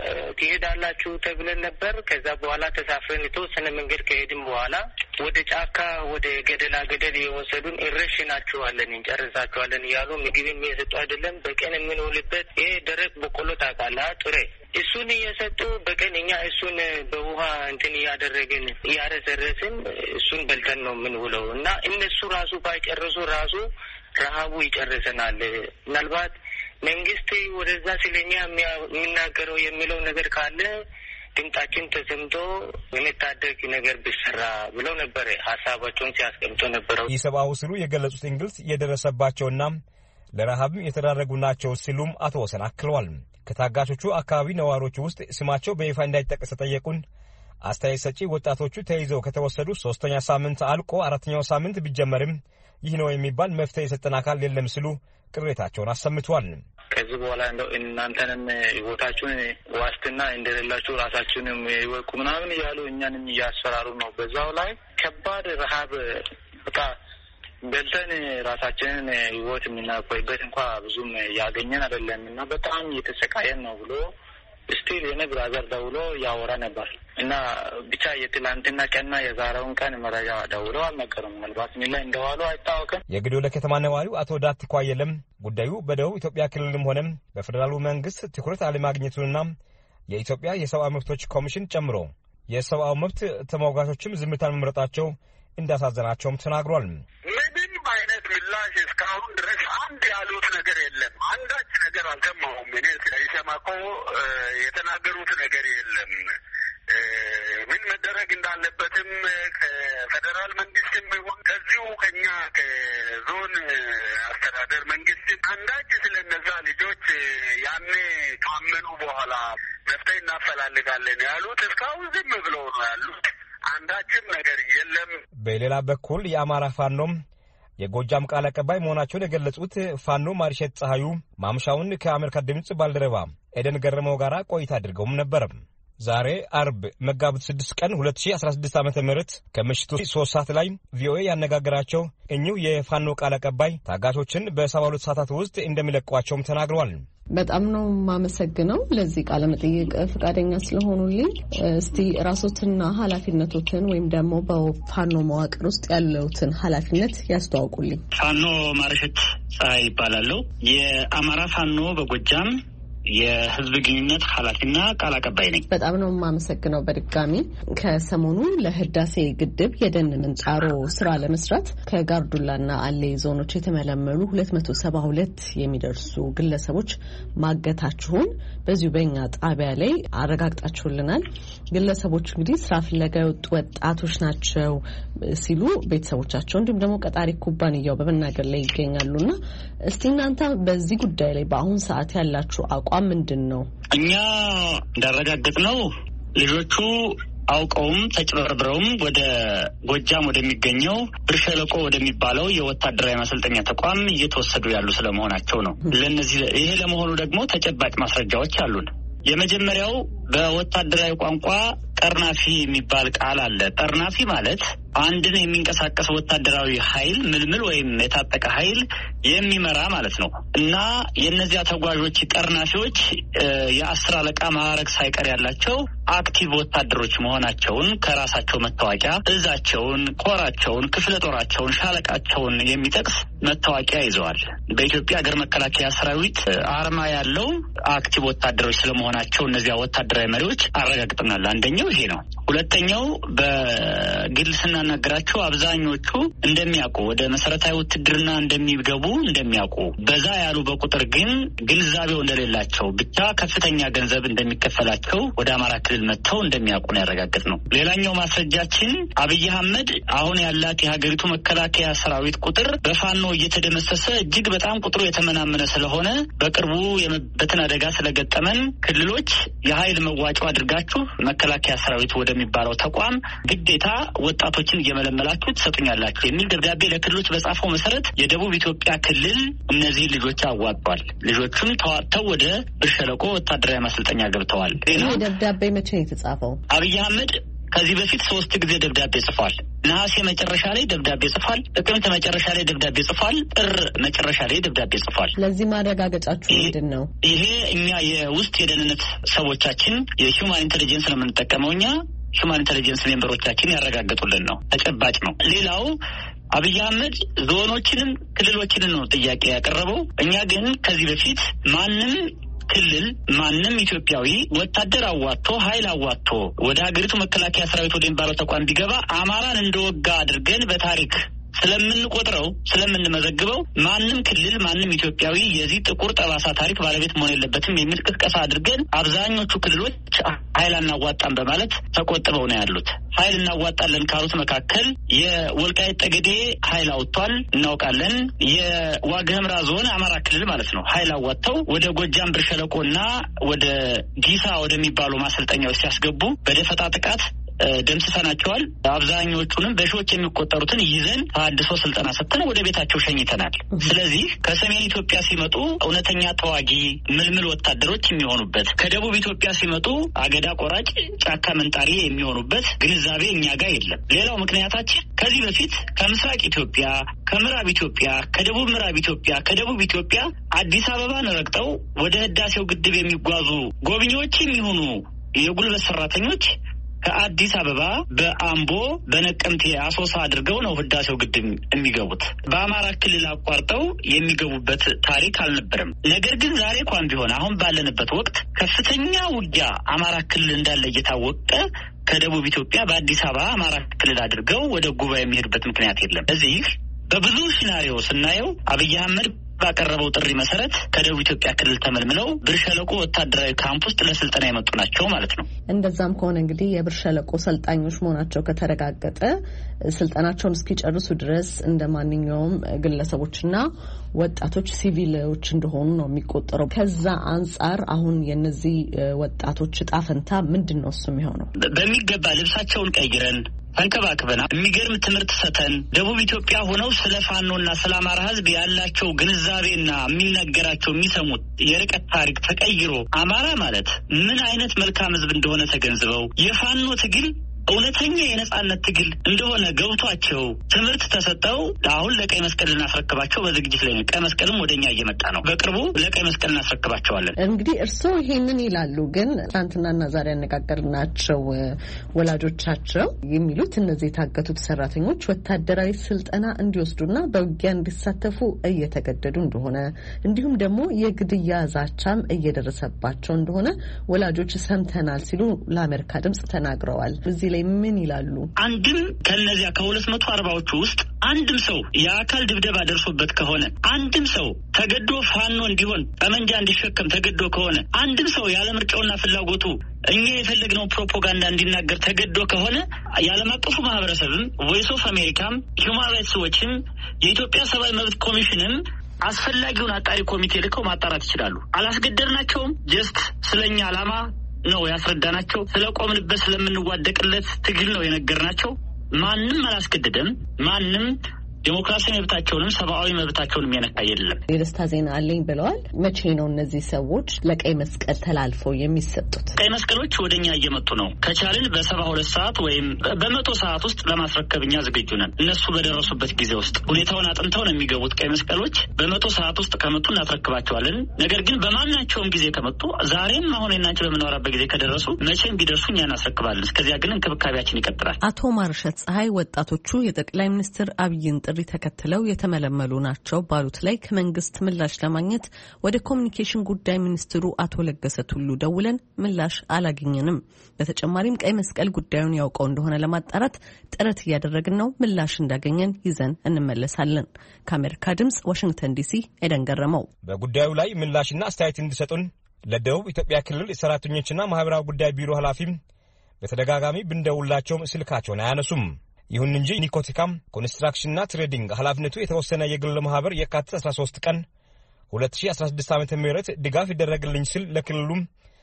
ትሄዳላችሁ ተብለን ነበር። ከዛ በኋላ ተሳፍረን የተወሰነ መንገድ ከሄድን በኋላ ወደ ጫካ ወደ ገደላ ገደል የወሰዱን እረሽናችኋለን፣ እንጨርሳችኋለን እያሉ ምግብም የሰጡ አይደለም። በቀን የምንውልበት ይሄ ደረቅ በቆሎ ታውቃለህ ጥሬ እሱን እየሰጡ በቀን እኛ እሱን በውሃ እንትን እያደረግን እያረሰረስን እሱን በልተን ነው የምንውለው እና እነሱ ራሱ ባይጨርሱ ራሱ ረሃቡ ይጨርሰናል። ምናልባት መንግስት ወደዛ ስለኛ የሚናገረው የሚለው ነገር ካለ ድምጣችን ተሰምቶ የሚታደግ ነገር ቢሰራ ብለው ነበር ሀሳባቸውን ሲያስቀምጡ ነበረው። የሰብአዊ ስሩ የገለጹት እንግልት የደረሰባቸውና ለረሃብ የተዳረጉ ናቸው ሲሉም አቶ ወሰን አክለዋል። ከታጋቾቹ አካባቢ ነዋሪዎች ውስጥ ስማቸው በይፋ እንዳይጠቀስ ጠየቁን አስተያየት ሰጪ ወጣቶቹ ተይዘው ከተወሰዱ ሶስተኛ ሳምንት አልቆ አራተኛው ሳምንት ቢጀመርም ይህ ነው የሚባል መፍትሄ የሰጠን አካል የለም ሲሉ ቅሬታቸውን አሰምተዋል። ከዚህ በኋላ እንደው እናንተንም ህይወታችሁን ዋስትና እንደሌላችሁ ራሳችሁንም ይወቁ ምናምን እያሉ እኛንም እያስፈራሩ ነው። በዛው ላይ ከባድ ረሃብ በቃ በልተን ራሳችንን ህይወት የምናቆይበት እንኳ ብዙም ያገኘን አይደለም እና በጣም እየተሰቃየን ነው ብሎ ስቲል የኔ ብራዘር ደውሎ ያወራ ነበር እና ብቻ የትላንትና ቀንና የዛሬውን ቀን መረጃ ደውሎ አልነገሩም። ምናልባት ምን ላይ እንደዋሉ አይታወቅም። የግዶለ ከተማ ነዋሪው አቶ ዳት ኳየለም ጉዳዩ በደቡብ ኢትዮጵያ ክልልም ሆነ በፌደራሉ መንግስት ትኩረት አለማግኘቱንና የኢትዮጵያ የሰብአዊ መብቶች ኮሚሽን ጨምሮ የሰብአዊ መብት ተሟጋቾችም ዝምታን መምረጣቸው እንዳሳዘናቸውም ተናግሯል። ምንም አይነት ምላሽ እስካሁን ድረስ አንድ ያሉት ነገር የለም። አንዳች ነገር አልሰማሁም። እኔ ስለይሰማኮ የተናገሩት ነገር የለም። ምን መደረግ እንዳለበትም ከፌደራል መንግስትም ቢሆን ከዚሁ ከኛ ከዞን አስተዳደር መንግስት አንዳች ስለነዛ ልጆች ያኔ ካመኑ በኋላ መፍትሄ እናፈላልጋለን ያሉት እስካሁን ዝም ብለው ነው ያሉት። አንዳችም ነገር የለም። በሌላ በኩል የአማራ ፋኖም የጎጃም ቃል አቀባይ መሆናቸውን የገለጹት ፋኖ ማርሸት ፀሐዩ ማምሻውን ከአሜሪካ ድምጽ ባልደረባ ኤደን ገረመው ጋር ቆይታ አድርገውም ነበር። ዛሬ አርብ መጋቢት ስድስት ቀን ሁለት ሺህ አስራ ስድስት ዓመተ ምህረት ከምሽቱ ሶስት ሰዓት ላይ ቪኦኤ ያነጋገራቸው እኚሁ የፋኖ ቃል አቀባይ ታጋቾችን በሰባ ሁለት ሰዓታት ውስጥ እንደሚለቋቸውም ተናግረዋል። በጣም ነው ማመሰግነው ለዚህ ቃለ መጠይቅ ፈቃደኛ ስለሆኑልኝ። እስቲ ራስዎትና ኃላፊነቶትን ወይም ደግሞ በፋኖ መዋቅር ውስጥ ያለውትን ኃላፊነት ያስተዋውቁልኝ። ፋኖ ማርሸት ፀሐይ ይባላል። የአማራ ፋኖ በጎጃም የህዝብ ግንኙነት ኃላፊና ቃል አቀባይ ነኝ። በጣም ነው የማመሰግነው። በድጋሚ ከሰሞኑ ለህዳሴ ግድብ የደን ምንጣሮ ስራ ለመስራት ከጋርዱላና አሌ ዞኖች የተመለመሉ ሁለት መቶ ሰባ ሁለት የሚደርሱ ግለሰቦች ማገታችሁን በዚሁ በእኛ ጣቢያ ላይ አረጋግጣችሁልናል። ግለሰቦች እንግዲህ ስራ ፍለጋ የወጡ ወጣቶች ናቸው ሲሉ ቤተሰቦቻቸው እንዲሁም ደግሞ ቀጣሪ ኩባንያው በመናገር ላይ ይገኛሉና እስቲ እናንተ በዚህ ጉዳይ ላይ በአሁን ሰዓት ያላችሁ አቋም ምንድን ነው? እኛ እንዳረጋግጥ ነው ልጆቹ አውቀውም ተጭበርብረውም ወደ ጎጃም ወደሚገኘው ብር ሸለቆ ወደሚባለው የወታደራዊ ማሰልጠኛ ተቋም እየተወሰዱ ያሉ ስለመሆናቸው ነው። ለነዚህ ይሄ ለመሆኑ ደግሞ ተጨባጭ ማስረጃዎች አሉን። የመጀመሪያው በወታደራዊ ቋንቋ ጠርናፊ የሚባል ቃል አለ። ጠርናፊ ማለት አንድን የሚንቀሳቀስ ወታደራዊ ኃይል ምልምል ወይም የታጠቀ ኃይል የሚመራ ማለት ነው እና የእነዚያ ተጓዦች ጠርናፊዎች የአስር አለቃ ማዕረግ ሳይቀር ያላቸው አክቲቭ ወታደሮች መሆናቸውን ከራሳቸው መታወቂያ እዛቸውን፣ ኮራቸውን፣ ክፍለ ጦራቸውን፣ ሻለቃቸውን የሚጠቅስ መታወቂያ ይዘዋል። በኢትዮጵያ ሀገር መከላከያ ሰራዊት አርማ ያለው አክቲቭ ወታደሮች ስለመሆናቸው እነዚያ ወታደራዊ መሪዎች አረጋግጠናል። አንደኛው ይሄ ነው። ሁለተኛው በግል ስናናገራቸው አብዛኞቹ እንደሚያውቁ ወደ መሰረታዊ ውትድርና እንደሚገቡ እንደሚያውቁ በዛ ያሉ በቁጥር ግን ግንዛቤው እንደሌላቸው ብቻ ከፍተኛ ገንዘብ እንደሚከፈላቸው ወደ አማራ ክልል መጥተው እንደሚያውቁ ነው ያረጋግጥ ነው። ሌላኛው ማስረጃችን አብይ አህመድ አሁን ያላት የሀገሪቱ መከላከያ ሰራዊት ቁጥር በፋኖ እየተደመሰሰ እጅግ በጣም ቁጥሩ የተመናመነ ስለሆነ በቅርቡ የመበተን አደጋ ስለገጠመን ክልሎች የኃይል መዋጮ አድርጋችሁ መከላከያ ሰራዊት ወደሚባለው ተቋም ግዴታ ወጣቶችን እየመለመላችሁ ትሰጡኛላችሁ የሚል ደብዳቤ ለክልሎች በጻፈው መሰረት የደቡብ ኢትዮጵያ ክልል እነዚህ ልጆች አዋጧል። ልጆቹም ተዋጥተው ወደ ብር ሸለቆ ወታደራዊ ማሰልጠኛ ገብተዋል። ይህ ደብዳቤ መቼ ነው የተጻፈው? አብይ አህመድ ከዚህ በፊት ሶስት ጊዜ ደብዳቤ ጽፏል። ነሐሴ መጨረሻ ላይ ደብዳቤ ጽፏል። ጥቅምት መጨረሻ ላይ ደብዳቤ ጽፏል። ጥር መጨረሻ ላይ ደብዳቤ ጽፏል። ለዚህ ማረጋገጫችሁ ምንድን ነው? ይሄ እኛ የውስጥ የደህንነት ሰዎቻችን የሂውማን ኢንቴሊጀንስ ነው የምንጠቀመው። እኛ ሂውማን ኢንቴሊጀንስ ሜምበሮቻችን ያረጋገጡልን ነው። ተጨባጭ ነው። ሌላው አብይ አህመድ ዞኖችንም ክልሎችንም ነው ጥያቄ ያቀረበው። እኛ ግን ከዚህ በፊት ማንም ክልል ማንም ኢትዮጵያዊ ወታደር አዋጥቶ ኃይል አዋጥቶ ወደ ሀገሪቱ መከላከያ ሰራዊት ወደ የሚባለው ተቋም ቢገባ አማራን እንደወጋ አድርገን በታሪክ ስለምንቆጥረው ስለምንመዘግበው ማንም ክልል ማንም ኢትዮጵያዊ የዚህ ጥቁር ጠባሳ ታሪክ ባለቤት መሆን የለበትም የሚል ቅስቀሳ አድርገን አብዛኞቹ ክልሎች ኃይል አናዋጣም በማለት ተቆጥበው ነው ያሉት። ኃይል እናዋጣለን ካሉት መካከል የወልቃይት ጠገዴ ኃይል አውጥቷል እናውቃለን። የዋግ ኽምራ ዞን አማራ ክልል ማለት ነው ኃይል አዋጥተው ወደ ጎጃም ብር ሸለቆና ወደ ጊሳ ወደሚባሉ ማሰልጠኛዎች ሲያስገቡ በደፈጣ ጥቃት ደምስሰናቸዋል። አብዛኞቹንም በሺዎች የሚቆጠሩትን ይዘን አድሶ ስልጠና ሰጥተን ወደ ቤታቸው ሸኝተናል። ስለዚህ ከሰሜን ኢትዮጵያ ሲመጡ እውነተኛ ተዋጊ ምልምል ወታደሮች የሚሆኑበት፣ ከደቡብ ኢትዮጵያ ሲመጡ አገዳ ቆራጭ ጫካ መንጣሪ የሚሆኑበት ግንዛቤ እኛ ጋር የለም። ሌላው ምክንያታችን ከዚህ በፊት ከምስራቅ ኢትዮጵያ፣ ከምዕራብ ኢትዮጵያ፣ ከደቡብ ምዕራብ ኢትዮጵያ፣ ከደቡብ ኢትዮጵያ አዲስ አበባን ረግጠው ወደ ህዳሴው ግድብ የሚጓዙ ጎብኚዎች የሚሆኑ የጉልበት ሰራተኞች ከአዲስ አበባ በአምቦ በነቀምቴ አሶሳ አድርገው ነው ህዳሴው ግድብ የሚገቡት። በአማራ ክልል አቋርጠው የሚገቡበት ታሪክ አልነበረም። ነገር ግን ዛሬ እንኳን ቢሆን አሁን ባለንበት ወቅት ከፍተኛ ውጊያ አማራ ክልል እንዳለ እየታወቀ ከደቡብ ኢትዮጵያ በአዲስ አበባ አማራ ክልል አድርገው ወደ ጉባኤ የሚሄዱበት ምክንያት የለም። እዚህ በብዙ ሲናሪዮ ስናየው አብይ አህመድ ባቀረበው ጥሪ መሰረት ከደቡብ ኢትዮጵያ ክልል ተመልምለው ብር ሸለቆ ወታደራዊ ካምፕ ውስጥ ለስልጠና የመጡ ናቸው ማለት ነው። እንደዛም ከሆነ እንግዲህ የብር ሸለቆ ሰልጣኞች መሆናቸው ከተረጋገጠ ስልጠናቸውን እስኪጨርሱ ድረስ እንደ ማንኛውም ግለሰቦችና ወጣቶች ሲቪሎች እንደሆኑ ነው የሚቆጠረው። ከዛ አንጻር አሁን የነዚህ ወጣቶች ዕጣ ፈንታ ምንድነው እሱ የሚሆነው? በሚገባ ልብሳቸውን ቀይረን አንከባክበና የሚገርም ትምህርት ሰተን ደቡብ ኢትዮጵያ ሆነው ስለ ፋኖና ስለ አማራ ህዝብ ያላቸው ግንዛቤና የሚነገራቸው የሚሰሙት የርቀት ታሪክ ተቀይሮ አማራ ማለት ምን አይነት መልካም ህዝብ እንደሆነ ተገንዝበው የፋኖ ትግል እውነተኛ የነጻነት ትግል እንደሆነ ገብቷቸው ትምህርት ተሰጠው አሁን ለቀይ መስቀል እናስረክባቸው በዝግጅት ላይ ነው። ቀይ መስቀልም ወደኛ እየመጣ ነው። በቅርቡ ለቀይ መስቀል እናስረክባቸዋለን። እንግዲህ እርስዎ ይሄንን ይላሉ፣ ግን ትናንትናና ዛሬ ያነጋገርናቸው ወላጆቻቸው የሚሉት እነዚህ የታገቱት ሰራተኞች ወታደራዊ ስልጠና እንዲወስዱና በውጊያ እንዲሳተፉ እየተገደዱ እንደሆነ እንዲሁም ደግሞ የግድያ ዛቻም እየደረሰባቸው እንደሆነ ወላጆች ሰምተናል ሲሉ ለአሜሪካ ድምጽ ተናግረዋል። እዚህ ላይ ምን ይላሉ? አንድም ከነዚያ ከሁለት መቶ አርባዎቹ ውስጥ አንድም ሰው የአካል ድብደባ ደርሶበት ከሆነ፣ አንድም ሰው ተገዶ ፋኖ እንዲሆን ጠመንጃ እንዲሸከም ተገዶ ከሆነ፣ አንድም ሰው ያለ ምርጫውና ፍላጎቱ እኛ የፈለግነው ፕሮፓጋንዳ እንዲናገር ተገዶ ከሆነ የዓለም አቀፉ ማህበረሰብም ቮይስ ኦፍ አሜሪካም ሂውማን ራይትስ ዎችም የኢትዮጵያ ሰብአዊ መብት ኮሚሽንም አስፈላጊውን አጣሪ ኮሚቴ ልከው ማጣራት ይችላሉ። አላስገደድናቸውም። ጀስት ስለኛ ዓላማ ነው ያስረዳናቸው። ስለቆምንበት ስለምንዋደቅለት ትግል ነው የነገርናቸው። ማንም አላስገደደም። ማንም ዲሞክራሲያዊ መብታቸውንም ሰብአዊ መብታቸውንም የነካ የለም። የደስታ ዜና አለኝ ብለዋል። መቼ ነው እነዚህ ሰዎች ለቀይ መስቀል ተላልፈው የሚሰጡት? ቀይ መስቀሎች ወደኛ እየመጡ ነው። ከቻልን በሰባ ሁለት ሰዓት ወይም በመቶ ሰዓት ውስጥ ለማስረከብ እኛ ዝግጁ ነን። እነሱ በደረሱበት ጊዜ ውስጥ ሁኔታውን አጥንተው ነው የሚገቡት። ቀይ መስቀሎች በመቶ ሰዓት ውስጥ ከመጡ እናስረክባቸዋለን። ነገር ግን በማናቸውም ጊዜ ከመጡ ዛሬም አሁን እናንተ በምናወራበት ጊዜ ከደረሱ መቼም ቢደርሱ እኛ እናስረክባለን። እስከዚያ ግን እንክብካቤያችን ይቀጥላል። አቶ ማርሸት ፀሐይ ወጣቶቹ የጠቅላይ ሚኒስትር አብይን ጥሪ ተከትለው የተመለመሉ ናቸው ባሉት ላይ ከመንግስት ምላሽ ለማግኘት ወደ ኮሚኒኬሽን ጉዳይ ሚኒስትሩ አቶ ለገሰ ቱሉ ደውለን ምላሽ አላገኘንም። በተጨማሪም ቀይ መስቀል ጉዳዩን ያውቀው እንደሆነ ለማጣራት ጥረት እያደረግን ነው። ምላሽ እንዳገኘን ይዘን እንመለሳለን። ከአሜሪካ ድምጽ ዋሽንግተን ዲሲ ኤደን ገረመው። በጉዳዩ ላይ ምላሽና አስተያየት እንዲሰጡን ለደቡብ ኢትዮጵያ ክልል ሰራተኞችና ማህበራዊ ጉዳይ ቢሮ ኃላፊ በተደጋጋሚ ብንደውላቸውም ስልካቸውን አያነሱም። ይሁን እንጂ ኒኮቲካም ኮንስትራክሽንና ትሬዲንግ ኃላፊነቱ የተወሰነ የግል ማህበር የካቲት አስራ ሶስት ቀን ሁለት ሺህ አስራ ስድስት ዓመተ ምህረት ድጋፍ ይደረግልኝ ሲል ለክልሉ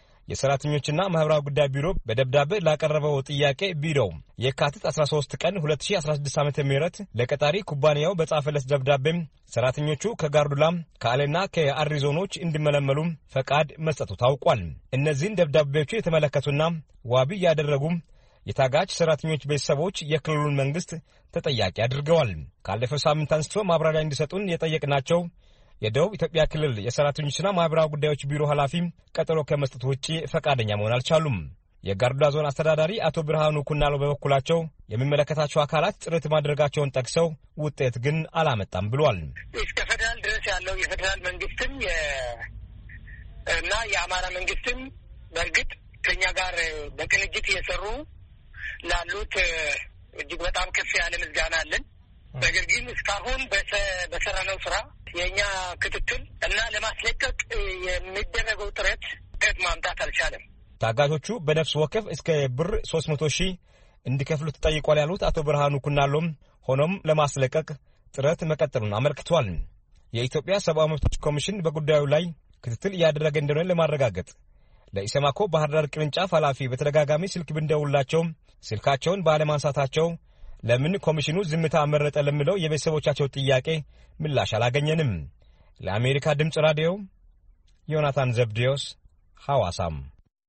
የሰራተኞችና ማህበራዊ ጉዳይ ቢሮ በደብዳቤ ላቀረበው ጥያቄ ቢሮው የካቲት አስራ ሶስት ቀን ሁለት ሺህ አስራ ስድስት ዓመተ ምህረት ለቀጣሪ ኩባንያው በጻፈለት ደብዳቤ ሰራተኞቹ ከጋርዱላ ከአሌና ከአሪዞኖች እንዲመለመሉ ፈቃድ መስጠቱ ታውቋል። እነዚህን ደብዳቤዎቹ የተመለከቱና ዋቢ ያደረጉ የታጋች ሰራተኞች ቤተሰቦች የክልሉን መንግስት ተጠያቂ አድርገዋል። ካለፈው ሳምንት አንስቶ ማብራሪያ እንዲሰጡን የጠየቅናቸው የደቡብ ኢትዮጵያ ክልል የሰራተኞችና ማህበራዊ ጉዳዮች ቢሮ ኃላፊ ቀጠሮ ከመስጠት ውጪ ፈቃደኛ መሆን አልቻሉም። የጋርዱላ ዞን አስተዳዳሪ አቶ ብርሃኑ ኩናሎ በበኩላቸው የሚመለከታቸው አካላት ጥረት ማድረጋቸውን ጠቅሰው ውጤት ግን አላመጣም ብሏል። እስከ ፌደራል ድረስ ያለው የፌደራል መንግስትም እና የአማራ መንግስትም በእርግጥ ከኛ ጋር በቅንጅት እየሰሩ ላሉት እጅግ በጣም ከፍ ያለ ምስጋና አለን። ነገር ግን እስካሁን በሰራነው ስራ የኛ ክትትል እና ለማስለቀቅ የሚደረገው ጥረት ከት ማምጣት አልቻለም። ታጋቾቹ በነፍስ ወከፍ እስከ ብር ሶስት መቶ ሺህ እንዲከፍሉ ተጠይቋል ያሉት አቶ ብርሃኑ ኩናሎም ሆኖም ለማስለቀቅ ጥረት መቀጠሉን አመልክቷል። የኢትዮጵያ ሰብአዊ መብቶች ኮሚሽን በጉዳዩ ላይ ክትትል ያደረገ እንደሆነ ለማረጋገጥ ለኢሰማኮ ባህር ዳር ቅርንጫፍ ኃላፊ በተደጋጋሚ ስልክ ብንደውላቸው ስልካቸውን ባለማንሳታቸው ለምን ኮሚሽኑ ዝምታ መረጠ ለሚለው የቤተሰቦቻቸው ጥያቄ ምላሽ አላገኘንም። ለአሜሪካ ድምጽ ራዲዮ ዮናታን ዘብዲዮስ ሐዋሳም።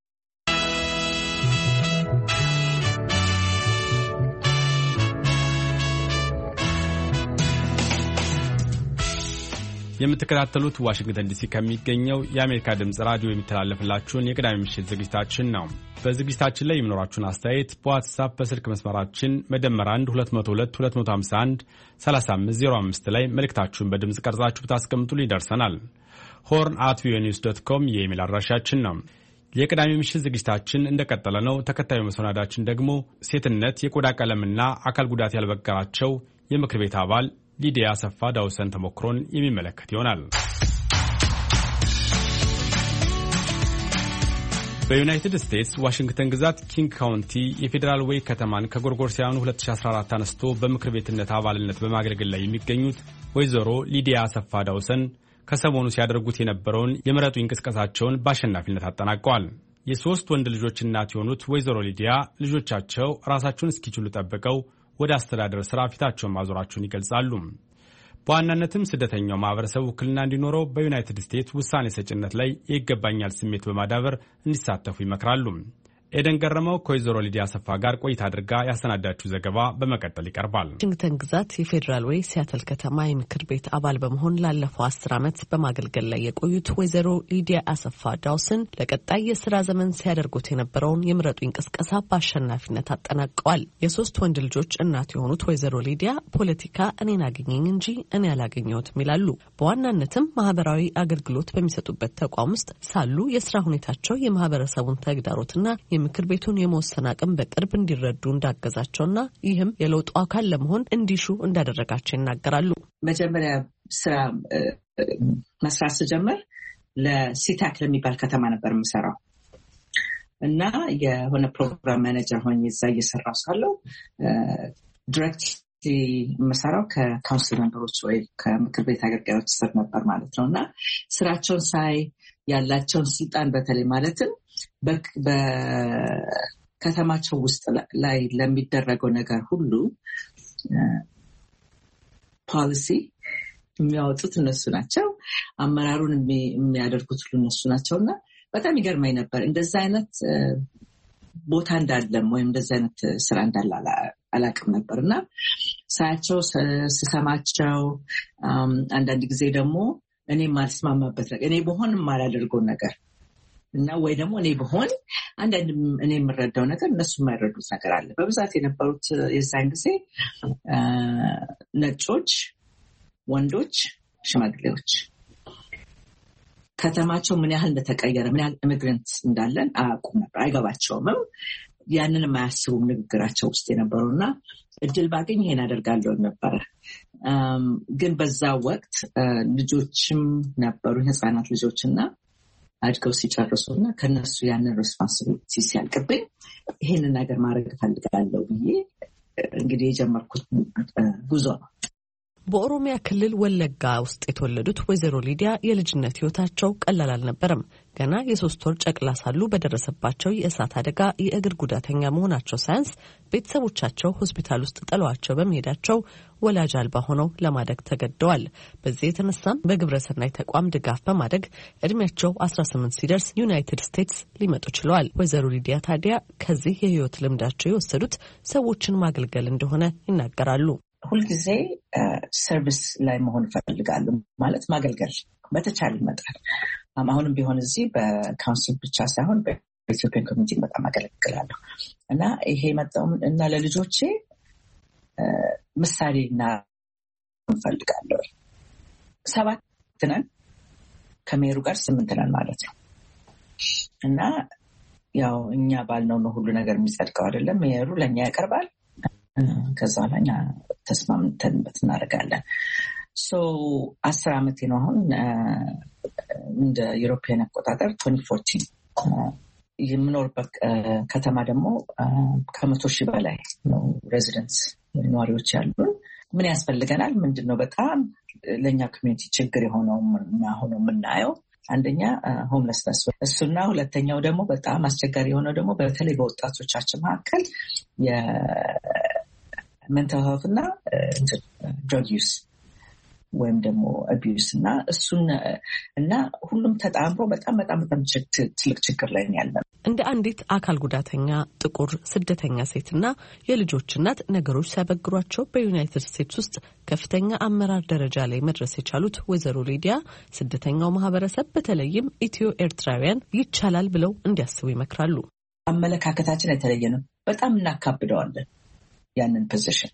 የምትከታተሉት ዋሽንግተን ዲሲ ከሚገኘው የአሜሪካ ድምጽ ራዲዮ የሚተላለፍላችሁን የቅዳሜ ምሽት ዝግጅታችን ነው። በዝግጅታችን ላይ የሚኖራችሁን አስተያየት በዋትስአፕ በስልክ መስመራችን መደመር አንድ ሁለት መቶ ሁለት ሁለት መቶ ሃምሳ አንድ ሰላሳ አምስት ዜሮ አምስት ላይ መልእክታችሁን በድምጽ ቀርጻችሁ ብታስቀምጡልን ይደርሰናል። ሆርን አት ቪኦኤ ኒውስ ዶት ኮም የኢሜል አድራሻችን ነው። የቅዳሜ ምሽት ዝግጅታችን እንደቀጠለ ነው። ተከታዩ መሰናዳችን ደግሞ ሴትነት የቆዳ ቀለምና አካል ጉዳት ያልበገራቸው የምክር ቤት አባል ሊዲያ አሰፋ ዳውሰን ተሞክሮን የሚመለከት ይሆናል። በዩናይትድ ስቴትስ ዋሽንግተን ግዛት ኪንግ ካውንቲ የፌዴራል ዌይ ከተማን ከጎርጎሮሳውያኑ ሁለት ሺህ አስራ አራት ተነስቶ በምክር ቤትነት አባልነት በማገልገል ላይ የሚገኙት ወይዘሮ ሊዲያ አሰፋ ዳውሰን ከሰሞኑ ሲያደርጉት የነበረውን የምረጡኝ እንቅስቃሴያቸውን በአሸናፊነት አጠናቀዋል። የሶስት ወንድ ልጆች እናት የሆኑት ወይዘሮ ሊዲያ ልጆቻቸው ራሳቸውን እስኪችሉ ጠብቀው ወደ አስተዳደር ስራ ፊታቸውን ማዞራቸውን ይገልጻሉ። በዋናነትም ስደተኛው ማህበረሰብ ውክልና እንዲኖረው በዩናይትድ ስቴትስ ውሳኔ ሰጭነት ላይ የይገባኛል ስሜት በማዳበር እንዲሳተፉ ይመክራሉ። ኤደን ገረመው ከወይዘሮ ሊዲያ አሰፋ ጋር ቆይታ አድርጋ ያሰናዳችው ዘገባ በመቀጠል ይቀርባል። ዋሽንግተን ግዛት የፌዴራል ዌይ ሲያትል ከተማ የምክር ቤት አባል በመሆን ላለፈው አስር ዓመት በማገልገል ላይ የቆዩት ወይዘሮ ሊዲያ አሰፋ ዳውሰን ለቀጣይ የስራ ዘመን ሲያደርጉት የነበረውን የምረጡኝ ቅስቀሳ በአሸናፊነት አጠናቀዋል። የሶስት ወንድ ልጆች እናት የሆኑት ወይዘሮ ሊዲያ ፖለቲካ እኔን አገኘኝ እንጂ እኔ አላገኘሁትም ይላሉ። በዋናነትም ማህበራዊ አገልግሎት በሚሰጡበት ተቋም ውስጥ ሳሉ የስራ ሁኔታቸው የማህበረሰቡን ተግዳሮትና የምክር ቤቱን የመወሰን አቅም በቅርብ እንዲረዱ እንዳገዛቸውና ይህም የለውጡ አካል ለመሆን እንዲሹ እንዳደረጋቸው ይናገራሉ። መጀመሪያ ስራ መስራት ስጀምር ለሲታክ ለሚባል ከተማ ነበር የምሰራው እና የሆነ ፕሮግራም ማኔጀር ሆኜ እዛ እየሰራሁ ሳለሁ ዳይሬክት የምሰራው ከካውንስል ሜምበሮች ወይ ከምክር ቤት አገልጋዮች ስር ነበር ማለት ነው እና ስራቸውን ሳይ ያላቸውን ስልጣን በተለይ ማለትም በከተማቸው ውስጥ ላይ ለሚደረገው ነገር ሁሉ ፖሊሲ የሚያወጡት እነሱ ናቸው። አመራሩን የሚያደርጉት ሁሉ እነሱ ናቸውና በጣም ይገርመኝ ነበር። እንደዛ አይነት ቦታ እንዳለም ወይም እንደዛ አይነት ስራ እንዳለ አላውቅም ነበርና ሳያቸው ስሰማቸው አንዳንድ ጊዜ ደግሞ እኔ ማልስማማበት ነገር እኔ በሆን ማላደርገው ነገር እና ወይ ደግሞ እኔ በሆን አንዳንድ እኔ የምረዳው ነገር እነሱ የማይረዱት ነገር አለ። በብዛት የነበሩት የዛን ጊዜ ነጮች፣ ወንዶች፣ ሽማግሌዎች ከተማቸው ምን ያህል እንደተቀየረ ምን ያህል ኢሚግራንት እንዳለን አያውቁም ነበር፣ አይገባቸውም። ያንንም አያስቡም ንግግራቸው ውስጥ የነበሩና እድል ባገኝ ይሄን አደርጋለሁ ነበረ። ግን በዛ ወቅት ልጆችም ነበሩ፣ ህፃናት ልጆችና አድገው ሲጨርሱና ከነሱ ያንን ሬስፖንሲቢሊቲ ሲያልቅብኝ ይሄንን ነገር ማድረግ ፈልጋለሁ ብዬ እንግዲህ የጀመርኩት ጉዞ ነው። በኦሮሚያ ክልል ወለጋ ውስጥ የተወለዱት ወይዘሮ ሊዲያ የልጅነት ህይወታቸው ቀላል አልነበረም። ገና የሶስት ወር ጨቅላ ሳሉ በደረሰባቸው የእሳት አደጋ የእግር ጉዳተኛ መሆናቸው ሳያንስ ቤተሰቦቻቸው ሆስፒታል ውስጥ ጥለዋቸው በመሄዳቸው ወላጅ አልባ ሆነው ለማደግ ተገደዋል። በዚህ የተነሳም በግብረሰናይ ተቋም ድጋፍ በማደግ እድሜያቸው አስራ ስምንት ሲደርስ ዩናይትድ ስቴትስ ሊመጡ ችለዋል። ወይዘሮ ሊዲያ ታዲያ ከዚህ የህይወት ልምዳቸው የወሰዱት ሰዎችን ማገልገል እንደሆነ ይናገራሉ። ሁልጊዜ ሰርቪስ ላይ መሆን እፈልጋለሁ፣ ማለት ማገልገል በተቻለ መጠን። አሁንም ቢሆን እዚህ በካውንስል ብቻ ሳይሆን በኢትዮጵያን ኮሚኒቲ በጣም አገለግላለሁ እና ይሄ መጣው እና ለልጆቼ ምሳሌ እና እንፈልጋለሁ። ሰባት ነን ከሜሩ ጋር ስምንት ነን ማለት ነው እና ያው እኛ ባልነው ነው ሁሉ ነገር የሚጸድቀው አይደለም። ሜየሩ ለኛ ያቀርባል፣ ከዛ ለኛ ተስማምተንበት እናደርጋለን። ሶ አስር ዓመቴ ነው አሁን እንደ ዩሮፒያን አቆጣጠር twenty fourteen የምኖርበት ከተማ ደግሞ ከመቶ ሺህ በላይ ነው ሬዚደንትስ ነዋሪዎች ያሉን። ምን ያስፈልገናል? ምንድነው በጣም ለኛ ኮሚኒቲ ችግር የሆነው እና ሆኖ የምናየው አንደኛ ሆምለስነስ እሱና ሁለተኛው ደግሞ በጣም አስቸጋሪ የሆነው ደግሞ በተለይ በወጣቶቻችን መካከል የሜንታል ሄልት እና ድራግ ዩዝ ወይም ደግሞ አቢዩስ እና እሱን እና ሁሉም ተጣምሮ በጣም በጣም በጣም ትልቅ ችግር ላይ ያለ። እንደ አንዲት አካል ጉዳተኛ ጥቁር ስደተኛ ሴትና የልጆች እናት ነገሮች ሲያበግሯቸው በዩናይትድ ስቴትስ ውስጥ ከፍተኛ አመራር ደረጃ ላይ መድረስ የቻሉት ወይዘሮ ሊዲያ ስደተኛው ማህበረሰብ በተለይም ኢትዮ ኤርትራውያን ይቻላል ብለው እንዲያስቡ ይመክራሉ። አመለካከታችን የተለየ ነው። በጣም እናካብደዋለን ያንን ፖዚሽን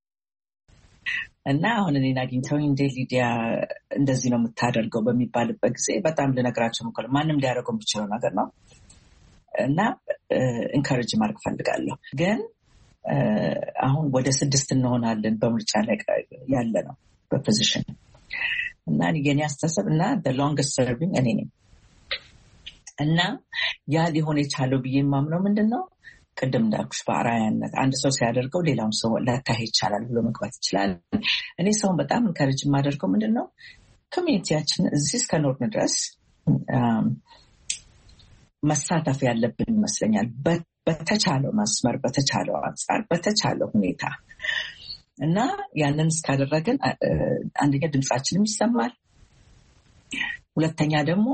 እና አሁን እኔን አግኝተውኝ እንደ ሊዲያ እንደዚህ ነው የምታደርገው በሚባልበት ጊዜ በጣም ልነግራቸው ምክል ማንም ሊያደርገው የሚችለው ነገር ነው እና ኢንካሬጅ ማድረግ ፈልጋለሁ። ግን አሁን ወደ ስድስት እንሆናለን በምርጫ ላይ ያለ ነው በፖዚሽን እና የኔ አስተሳሰብ እና the longest serving እኔ ነኝ እና ያ ሊሆን የቻለው ብዬ የማምነው ምንድን ነው ቅድም እንዳልኩሽ በአራያነት አንድ ሰው ሲያደርገው ሌላውን ሰው ላካሄ ይቻላል ብሎ መግባት ይችላል። እኔ ሰውን በጣም ኢንካሬጅ የማደርገው ምንድን ነው ኮሚኒቲያችን እዚህ እስከኖርን ድረስ መሳተፍ ያለብን ይመስለኛል። በተቻለው መስመር፣ በተቻለው አንጻር፣ በተቻለው ሁኔታ እና ያንን እስካደረግን አንደኛ ድምጻችንም ይሰማል፣ ሁለተኛ ደግሞ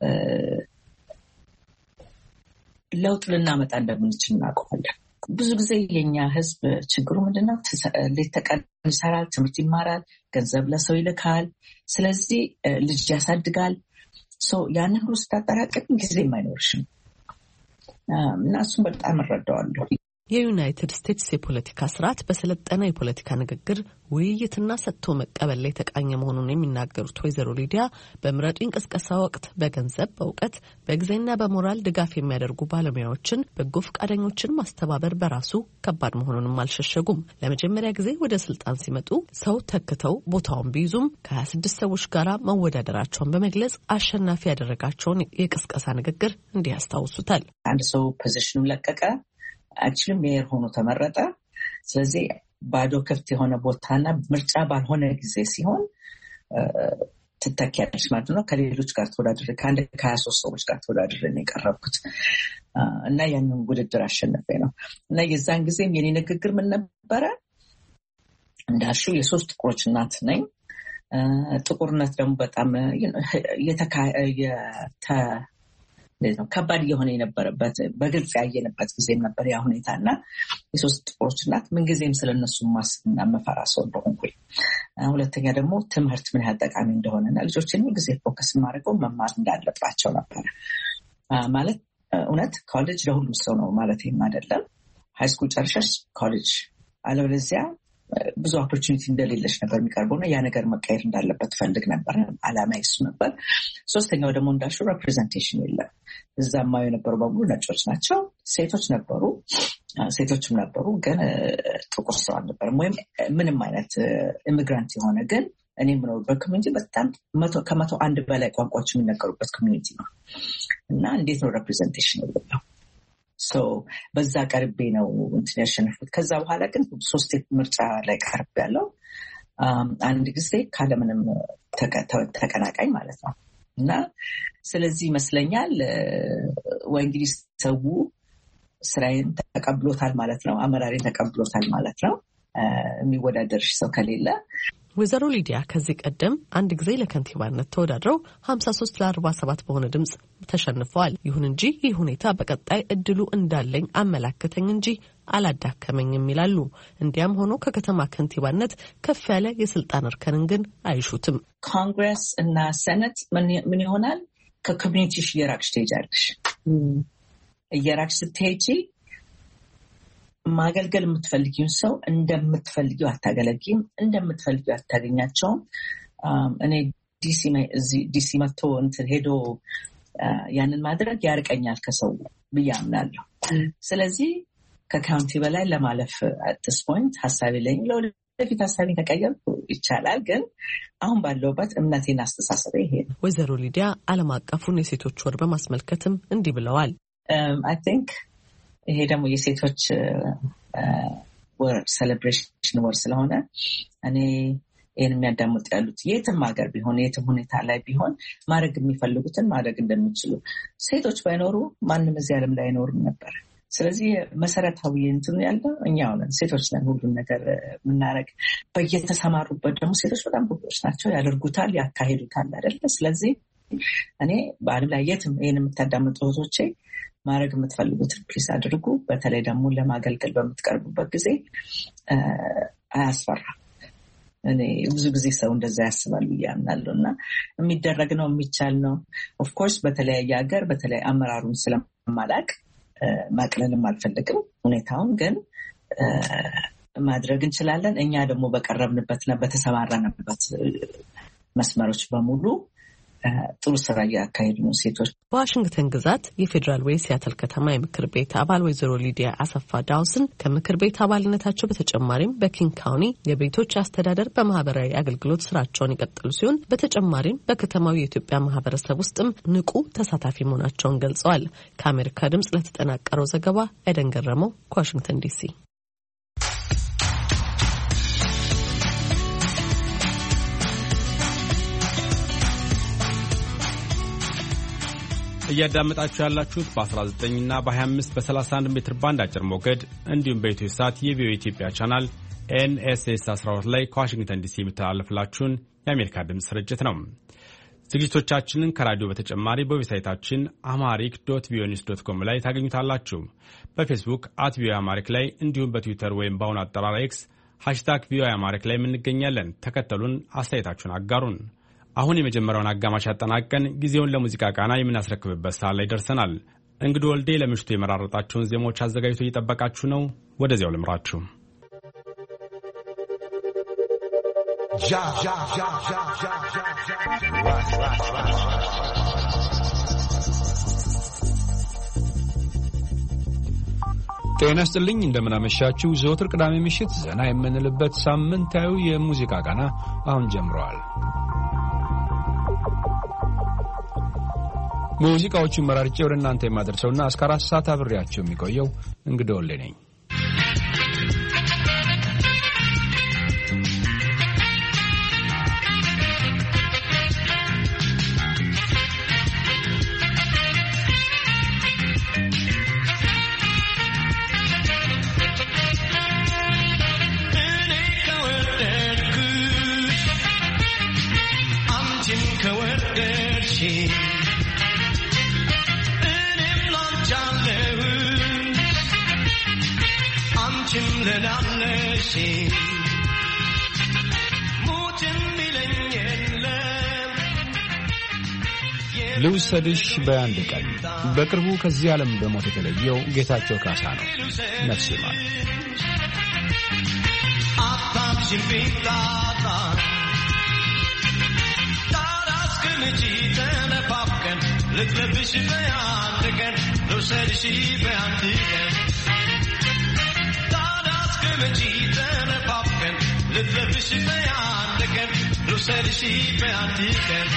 ለውጥ ልናመጣ እንደምንችል እናውቀዋለን። ብዙ ጊዜ የኛ ህዝብ ችግሩ ምንድነው? ሌት ተቀን ይሰራል፣ ትምህርት ይማራል፣ ገንዘብ ለሰው ይልካል፣ ስለዚህ ልጅ ያሳድጋል። ያንን ሁሉ ስታጠራቅም ጊዜም አይኖርሽም እና እሱም በጣም እረዳዋለሁ። የዩናይትድ ስቴትስ የፖለቲካ ስርዓት በሰለጠነ የፖለቲካ ንግግር ውይይትና ሰጥቶ መቀበል ላይ ተቃኘ መሆኑን የሚናገሩት ወይዘሮ ሊዲያ በምረጡ እንቅስቃሴ ወቅት በገንዘብ፣ በእውቀት፣ በጊዜና በሞራል ድጋፍ የሚያደርጉ ባለሙያዎችን፣ በጎ ፈቃደኞችን ማስተባበር በራሱ ከባድ መሆኑንም አልሸሸጉም። ለመጀመሪያ ጊዜ ወደ ስልጣን ሲመጡ ሰው ተክተው ቦታውን ቢይዙም ከሀያ ስድስት ሰዎች ጋር መወዳደራቸውን በመግለጽ አሸናፊ ያደረጋቸውን የቅስቀሳ ንግግር እንዲህ ያስታውሱታል። አንድ ሰው ፖዚሽኑን ለቀቀ፣ አክቹሊ ሜየር ሆኖ ተመረጠ። ስለዚህ ባዶ ክፍት የሆነ ቦታና ምርጫ ባልሆነ ጊዜ ሲሆን ትተኪያለሽ ማለት ነው። ከሌሎች ጋር ተወዳድሬ ከአንድ ከሀያ ሶስት ሰዎች ጋር ተወዳድሬ ነው የቀረብኩት እና ያንን ውድድር አሸነፈ ነው እና የዛን ጊዜም የኔ ንግግር ምን ነበረ? እንዳልሽው የሶስት ጥቁሮች እናት ነኝ። ጥቁርነት ደግሞ በጣም ከባድ እየሆነ የነበረበት በግልጽ ያየንበት ጊዜም ነበር ያ ሁኔታ እና የሶስት ጥቁሮች እናት ምንጊዜም ስለነሱ ማስብና መፈራ ሰው እንደሆንኩኝ፣ ሁለተኛ ደግሞ ትምህርት ምን ያህል ጠቃሚ እንደሆነና ልጆችን ጊዜ ፎከስ ማድረገው መማር እንዳለባቸው ነበር። ማለት እውነት ኮሌጅ ለሁሉም ሰው ነው ማለት አይደለም። ሃይስኩል ጨርሰሽ ኮሌጅ አለበለዚያ ብዙ ኦፖርቹኒቲ እንደሌለሽ ነበር የሚቀርበው እና ያ ነገር መቀየር እንዳለበት ፈልግ ነበር። አላማ ይሱ ነበር። ሶስተኛው ደግሞ እንዳልሽው ሬፕሬዘንቴሽን የለም። እዛማ የነበሩ በሙሉ ነጮች ናቸው። ሴቶች ነበሩ፣ ሴቶችም ነበሩ፣ ግን ጥቁር ሰው አልነበረም ወይም ምንም አይነት ኢሚግራንት የሆነ ግን እኔ የምኖርበት ኮሚኒቲ በጣም ከመቶ አንድ በላይ ቋንቋዎች የሚነገሩበት ኮሚኒቲ ነው እና እንዴት ነው ሬፕሬዘንቴሽን የሌለው? በዛ ቀርቤ ነው እንትን ያሸነፍኩት። ከዛ በኋላ ግን ሶስት ምርጫ ላይ ቀርብ ያለው አንድ ጊዜ ካለምንም ተቀናቃኝ ማለት ነው እና ስለዚህ ይመስለኛል ወይ እንግዲህ ሰው ስራዬን ተቀብሎታል ማለት ነው፣ አመራሬን ተቀብሎታል ማለት ነው የሚወዳደርሽ ሰው ከሌለ። ወይዘሮ ሊዲያ ከዚህ ቀደም አንድ ጊዜ ለከንቲባነት ተወዳድረው ሀምሳ ሶስት ለአርባ ሰባት በሆነ ድምጽ ተሸንፈዋል። ይሁን እንጂ ይህ ሁኔታ በቀጣይ እድሉ እንዳለኝ አመላከተኝ እንጂ አላዳከመኝም ይላሉ። እንዲያም ሆኖ ከከተማ ከንቲባነት ከፍ ያለ የስልጣን እርከንን ግን አይሹትም። ኮንግረስ እና ሴኔት ምን ይሆናል? ከኮሚኒቲሽ እየራቅሽ ትሄጃለሽ። እየራቅሽ ስትሄጂ ማገልገል የምትፈልጊውን ሰው እንደምትፈልጊው አታገለጊም፣ እንደምትፈልጊው አታገኛቸውም። እኔ ዲሲ ዲሲ መጥቶ እንትን ሄዶ ያንን ማድረግ ያርቀኛል ከሰው ብያምናለሁ ስለዚህ ከካውንቲ በላይ ለማለፍ at this point ሐሳብ የለኝ ለፊት ሐሳቤ ተቀየር ይቻላል ግን አሁን ባለውበት እምነቴን አስተሳሰበ ይሄ ወይዘሮ ሊዲያ ዓለም አቀፉን የሴቶች ወር በማስመልከትም እንዲህ ብለዋል I think ይሄ ደግሞ የሴቶች ወር ሴሌብሬሽን ወር ስለሆነ እኔ ይሄን የሚያዳምጡ ያሉት የትም ሀገር ቢሆን የትም ሁኔታ ላይ ቢሆን ማድረግ የሚፈልጉትን ማድረግ እንደሚችሉ ሴቶች ባይኖሩ ማንም እዚህ ዓለም ላይ አይኖርም ነበር ስለዚህ መሰረታዊ እንትን ያለው እኛው ነን ሴቶች ነን ሁሉን ነገር ምናረግ በየተሰማሩበት ደግሞ ሴቶች በጣም ብዙዎች ናቸው ያደርጉታል ያካሂዱታል አይደል ስለዚህ እኔ በዓለም ላይ የትም ይሄን የምታዳምጡ እህቶቼ ማድረግ የምትፈልጉትን ፕሊስ አድርጉ በተለይ ደግሞ ለማገልገል በምትቀርቡበት ጊዜ አያስፈራ እኔ ብዙ ጊዜ ሰው እንደዛ ያስባል ያምናለውና የሚደረግ ነው የሚቻል ነው ኦፍ ኮርስ በተለያየ ሀገር በተለይ አመራሩን ስለማላቅ ማቅለልም አልፈልግም ሁኔታውን ግን ማድረግ እንችላለን እኛ ደግሞ በቀረብንበትና በተሰማራንበት መስመሮች በሙሉ ጥሩ ስራ ያካሄዱ ነው ሴቶች በዋሽንግተን ግዛት የፌደራል ወይ ሲያትል ከተማ የምክር ቤት አባል ወይዘሮ ሊዲያ አሰፋ ዳውስን ከምክር ቤት አባልነታቸው በተጨማሪም በኪንግ ካውንቲ የቤቶች አስተዳደር በማህበራዊ አገልግሎት ስራቸውን ይቀጥሉ ሲሆን በተጨማሪም በከተማው የኢትዮጵያ ማህበረሰብ ውስጥም ንቁ ተሳታፊ መሆናቸውን ገልጸዋል ከአሜሪካ ድምጽ ለተጠናቀረው ዘገባ ኤደን ገረመው ከዋሽንግተን ዲሲ እያዳመጣችሁ ያላችሁት በ19 እና በ25 በ31 ሜትር ባንድ አጭር ሞገድ እንዲሁም በኢትዮ ሳት የቪኦኤ ኢትዮጵያ ቻናል ኤን ኤስ ኤስ አስራ ሁለት ላይ ከዋሽንግተን ዲሲ የሚተላለፍላችሁን የአሜሪካ ድምጽ ስርጭት ነው። ዝግጅቶቻችንን ከራዲዮ በተጨማሪ በዌብሳይታችን አማሪክ ዶት ቪኦኤ ኒውስ ዶት ኮም ላይ ታገኙታላችሁ። በፌስቡክ አት ቪኦኤ አማሪክ ላይ እንዲሁም በትዊተር ወይም በአሁኑ አጠራር ኤክስ ሃሽታግ ቪኦኤ አማሪክ ላይ እንገኛለን። ተከተሉን፣ አስተያየታችሁን አጋሩን። አሁን የመጀመሪያውን አጋማሽ አጠናቀን ጊዜውን ለሙዚቃ ቃና የምናስረክብበት ሰዓት ላይ ደርሰናል። እንግዲህ ወልዴ ለምሽቱ የመራረጣቸውን ዜማዎች አዘጋጅቶ እየጠበቃችሁ ነው። ወደዚያው ልምራችሁ። ጤና ይስጥልኝ እንደምን አመሻችሁ። ዘወትር ቅዳሜ ምሽት ዘና የምንልበት ሳምንታዊ የሙዚቃ ቃና አሁን ጀምሯል። ሙዚቃዎቹን መራርጬ ወደ እናንተ የማደርሰውና እስከ አራት ሰዓት አብሬያችሁ የሚቆየው እንግዲህ ወልዴ ነኝ። ልውሰድሽ በአንድ ቀን በቅርቡ ከዚህ ዓለም በሞት የተለየው ጌታቸው ካሳ ነው። ነፍስ ይማር። አጣምሽን ቢታጣ ታራስከንጂ ተነፋፍቀን ልትለብሽ በአንድ ቀን ልውሰድሽ በአንድ ቀን ታራስከንጂ ተነፋፍቀን ልትለብሽ በአንድ ቀን ልውሰድሽ በአንድ ቀን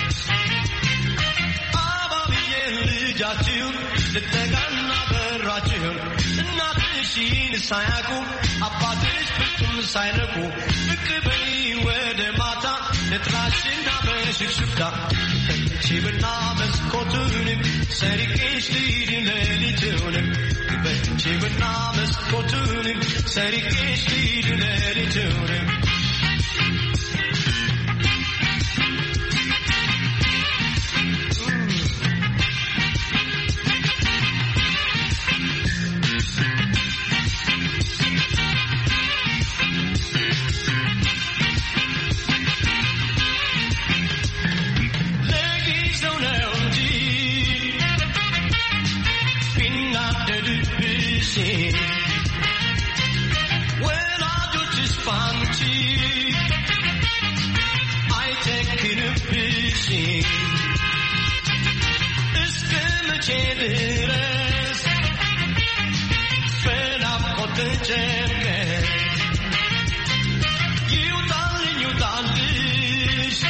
ልጃችሁን ልትጋና በራችሁን እናትሽን ሳያውቁ አባትሽ ፍጹም ሳይነቁ ብቅ በይ ወደ ማታ ልጥራሽና በሽክሽክታ በችብና መስኮቱንም ሰሪቄሽ ልሂድ ሌሊቱንም በችብና መስኮቱንም ሰሪቄሽ ልሂድ ሌሊቱንም እስከ እስከመቼ ድረስ በናፍቆት ተጨንቀን ይውጣልኝ ይውጣልሽ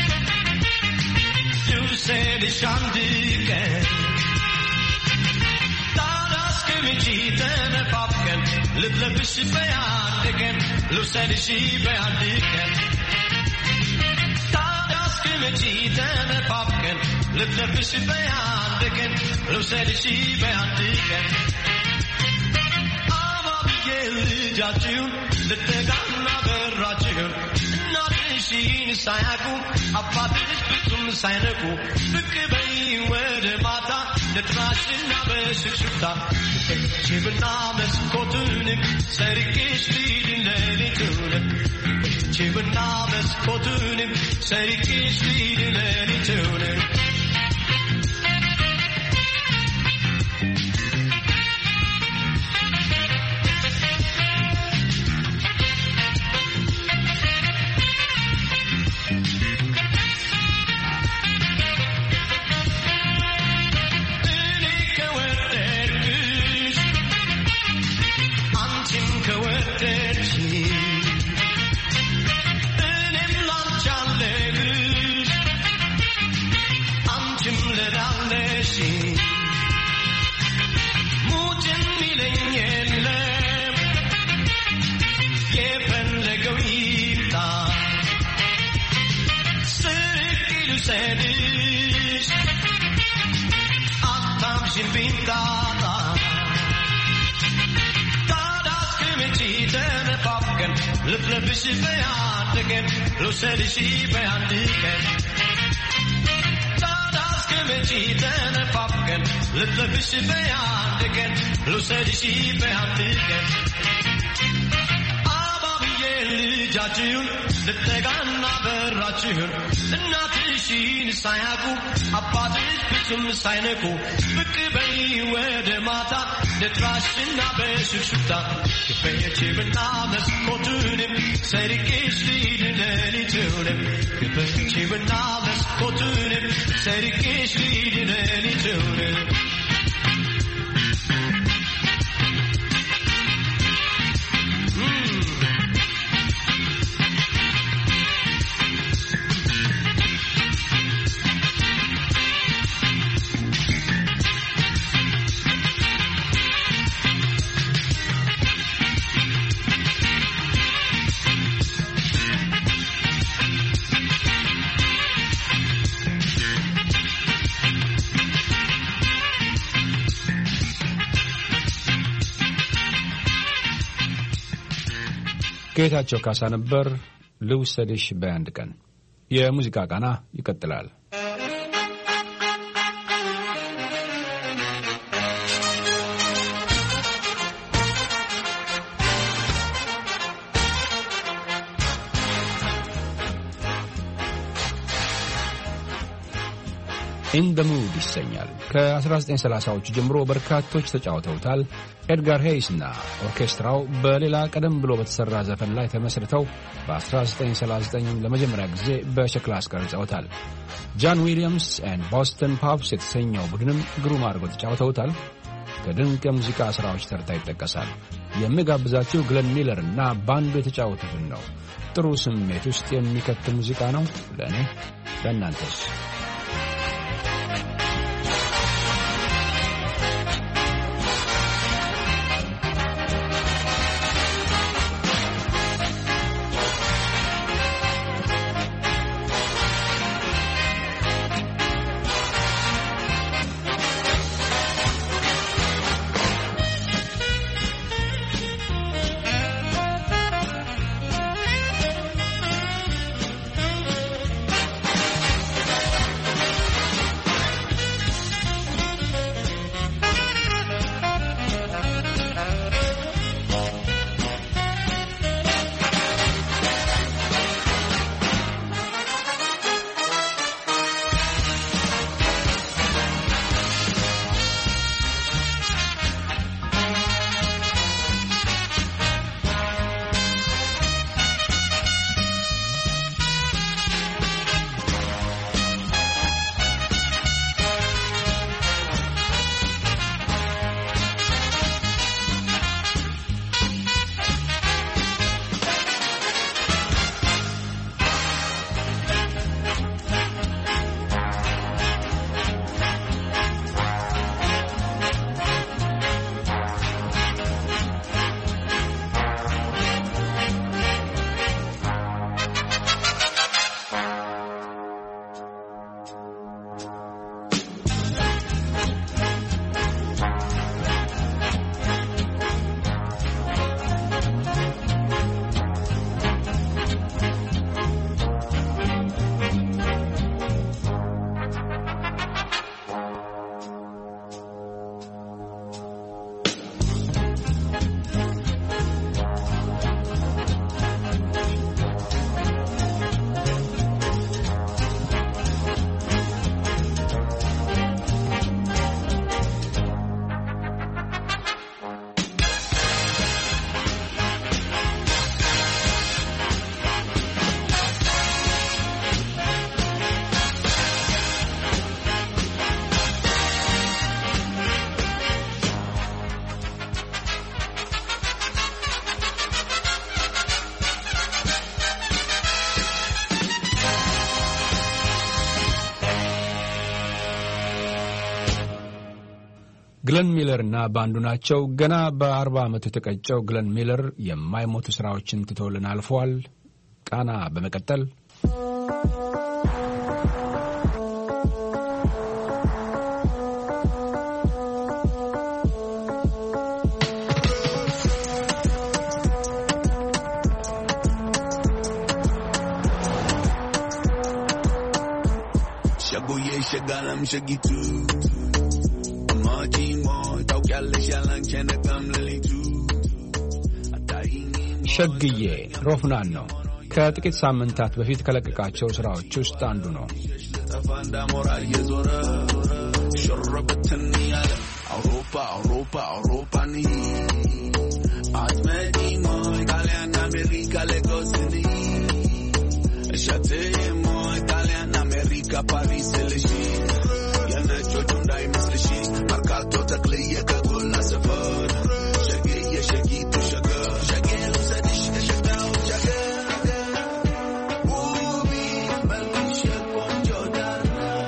ልውሰድሽ አንድ ቀን ታዲያ እስከመቼ ተነፋፍቀን ልትለብሽ በአንድ ቀን ልውሰድሽ በአንድ ቀን ታዲያ እስከመቼ ተነፋፍቀን ልትለብሽ በአንድ ቀን ልውሰድሽ በአንድ ቀን አባብዬ ልጃችሁን ልትጋና በራችሁን እናትሽን ሳያውቁ አባትሽ ፍጹም ሳይነቁ ብቅ በይ ወደ ማታ ልጥራሽና በሽክሽክታ ጅብና መስኮቱንም ሰርቄሽ ሊድ ለሊቱንም ጅብና መስኮቱንም ሰርቄሽ ሊድ ለሊቱንም ልትለብሽ በአንድ ቀን ልውሰድሽ በአንድ ቀን ታዲያ እስከመቼ ተነፋፍቀን ልትለብሽ በአንድ ቀን ልውሰድሽ በአንድ ቀን አባብዬ ልጃችሁን ልትጋና በራችሁን እናትሽን ሳያውቁ አባትሽ ፍጹም ሳይነቁ ብቅ በይ ወደ ማታ ልጥራሽና በሽክሽክታ ክፈችብና መስኮቱንም ሰርቄሽ ሊድ ለሊቱንም ክፈችብና መስኮቱንም ሰርቄሽ ሊድ ለሊቱንም ጌታቸው ካሳ ነበር። ልውሰድሽ በአንድ ቀን። የሙዚቃ ቃና ይቀጥላል። ኢን ዘ ሙድ ይሰኛል። ከ19 ሰላሳዎቹ ጀምሮ በርካቶች ተጫውተውታል። ኤድጋር ሄይስ እና ኦርኬስትራው በሌላ ቀደም ብሎ በተሰራ ዘፈን ላይ ተመስርተው በ1939 ለመጀመሪያ ጊዜ በሸክላ አስቀርጸውታል። ጃን ዊሊያምስ ኤንድ ቦስተን ፖፕስ የተሰኘው ቡድንም ግሩም አድርገው ተጫውተውታል። ከድንቅ የሙዚቃ ሥራዎች ተርታ ይጠቀሳል። የሚጋብዛችሁ ግለን ሚለር እና ባንዱ የተጫወቱትን ነው። ጥሩ ስሜት ውስጥ የሚከት ሙዚቃ ነው። ለእኔ ለእናንተስ? ግለን ሚለር እና ባንዱ ናቸው። ገና በአርባ ዓመቱ የተቀጨው ግለን ሚለር የማይሞቱ ሥራዎችን ትተውልን አልፈዋል። ቃና በመቀጠል Shagalam shagitu Maji mo tawkyalle shalan chenagam lalitu ሸግዬ ሮፍናን ነው። ከጥቂት ሳምንታት በፊት ከለቀቃቸው ስራዎች ውስጥ አንዱ ነው። ተፋንዳ ሞራ የዞረ ሸረበትኒ ያለ አውሮፓ አውሮፓ አውሮፓ ኒ አትመዲ ሞ ጣሊያን አሜሪካ ሌጎስኒ እሸቴ ሞ ጣሊያን አሜሪካ ፓሪስ ልሽ የነጮቹ እንዳይመስልሽ መርካቶ ተክልዬ ከጎላ ሰፈር ሸግዬ ሸጊቱ ሸገር ሸጌሉ ሰድሽ ከሸጋው ሸገር ውቢ መልክሽ ቆንጆ ዳር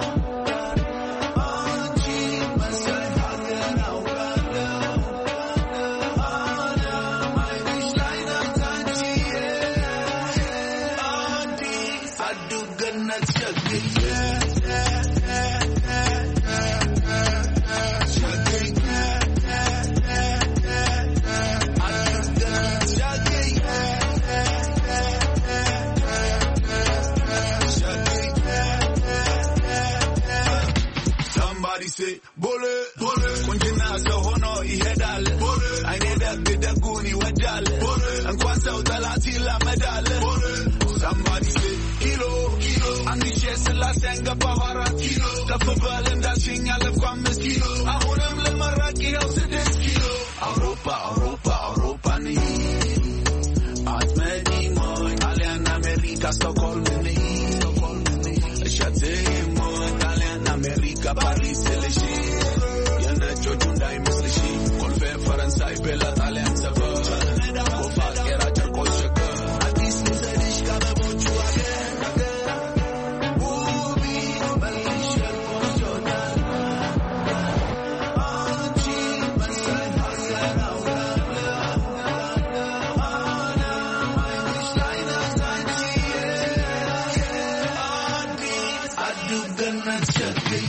አንቺ መሳይ ሀገር አውቃለሁ አለም አይንሽ ላይ ናት አንቺ አዲስ አዱ ገነት ሸግዬ say bole bole kunjina so hono ihedal bole I need a good guni wadal bole and kwasa utalati la medal bole somebody say kilo kilo and the chest la senga bahara kilo the football and that sinya le kwames kilo ahonam le maraki house this kilo Europa Europa Europa ni atmedi mo Italian America Stockholm ni Stockholm ni shate mo Italian America Paris Leshi yana chochunda imeslishi kolfe Faransai bela Italian sava kofa kera charko shaka atis nisadish kama bochu again ubi maisha konjona anchi masai hasana ugana ana mainish laina zanchi atis adu ganat shakti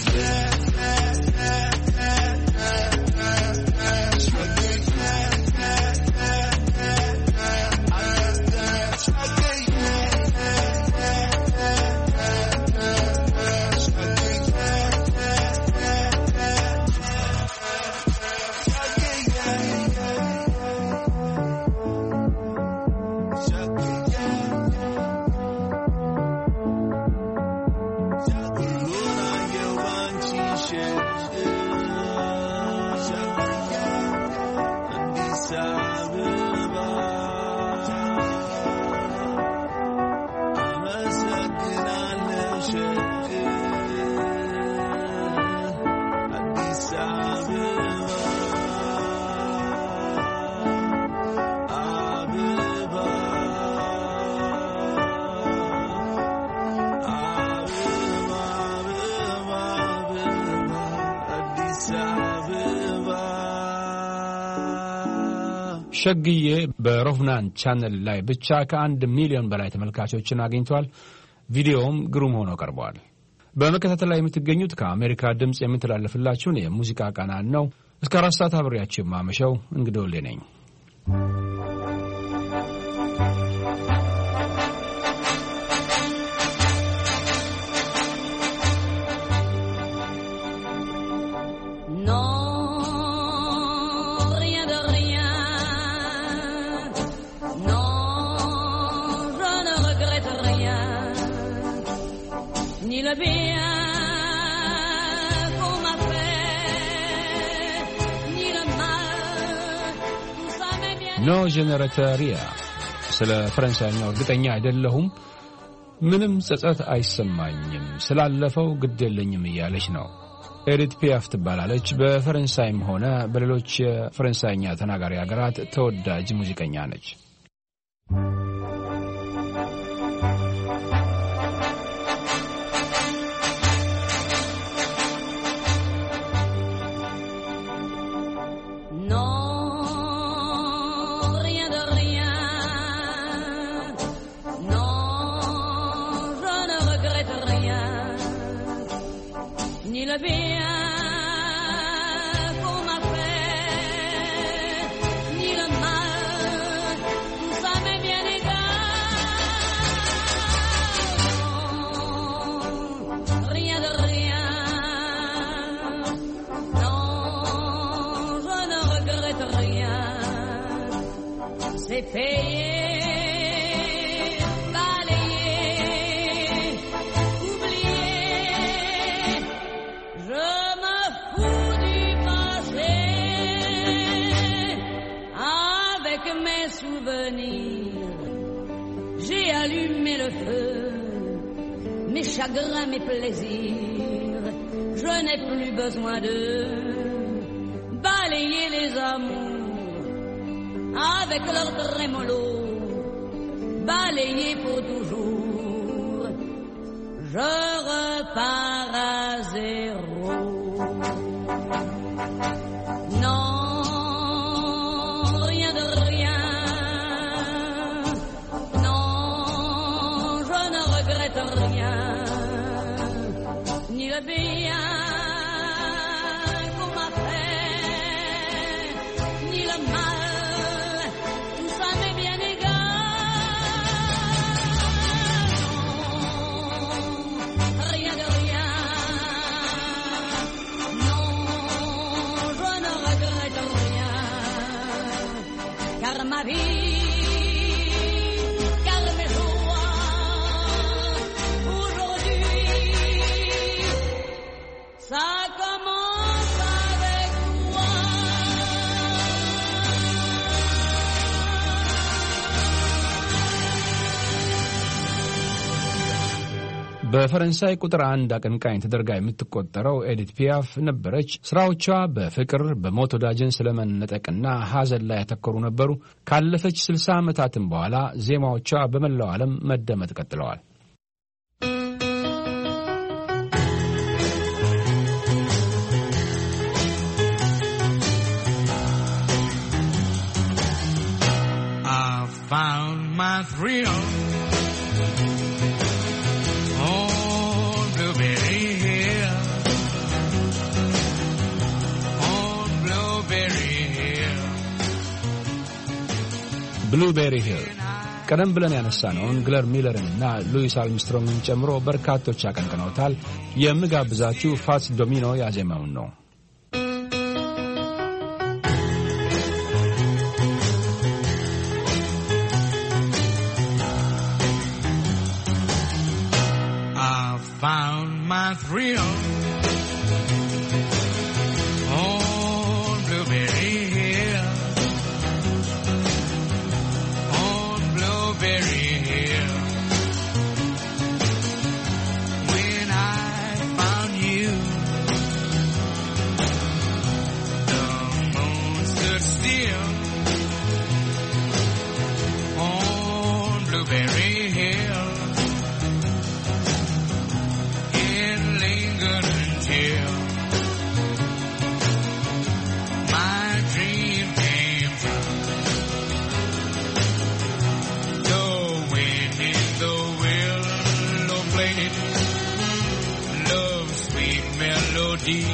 ሸግዬ በሮፍናን ቻነል ላይ ብቻ ከአንድ ሚሊዮን በላይ ተመልካቾችን አግኝቷል። ቪዲዮውም ግሩም ሆኖ ቀርቧል። በመከታተል ላይ የምትገኙት ከአሜሪካ ድምጽ የምትላለፍላችሁን የሙዚቃ ቃናን ነው። እስከ አራት ሰዓት አብሬያችሁ ማመሸው እንግዶልኝ ነኝ። ኖ ጀነሬተሪያ ስለ ፈረንሳይኛው እርግጠኛ አይደለሁም። ምንም ጸጸት አይሰማኝም ስላለፈው ግዴለኝም እያለች ነው። ኤዲት ፒያፍ ትባላለች። በፈረንሳይም ሆነ በሌሎች የፈረንሳይኛ ተናጋሪ ሀገራት ተወዳጅ ሙዚቀኛ ነች። Ni le bien qu'on m'a fait, ni le mal, tout ça m'est bien égal. Rien de rien, non, je ne regrette rien. C'est payé. J'ai allumé le feu, mes chagrins, mes plaisirs. Je n'ai plus besoin de balayer les amours avec leur trémolo, balayer pour toujours. Je repars à zéro. Non. Ni le bien qu'on m'a fait, ni le mal, tout ça m'est bien égal. Non, rien de rien. Non, je ne regrette rien, car ma vie, ça commence avec toi. በፈረንሳይ ቁጥር አንድ አቀንቃኝ ተደርጋ የምትቆጠረው ኤዲት ፒያፍ ነበረች። ስራዎቿ በፍቅር በሞት ወዳጅን ስለመነጠቅና ሐዘን ላይ ያተኮሩ ነበሩ። ካለፈች ስልሳ ዓመታትም በኋላ ዜማዎቿ በመላው ዓለም መደመጥ ቀጥለዋል። Found my thrill on Blueberry Hill, on Blueberry Hill. Blueberry Hill ቀደም ብለን ያነሳነውን ግለር ሚለርንና ሉዊስ አርምስትሮንግን ጨምሮ በርካቶች አቀንቅነውታል። የምጋብዛችሁ ፋትስ ዶሚኖ ያዜመውን ነው። Found my thrill on Blueberry Hill, on Blueberry Hill. When I found you, the moon stood still on Blueberry Hill. My dream came true. The wind in the willow played love's sweet melody.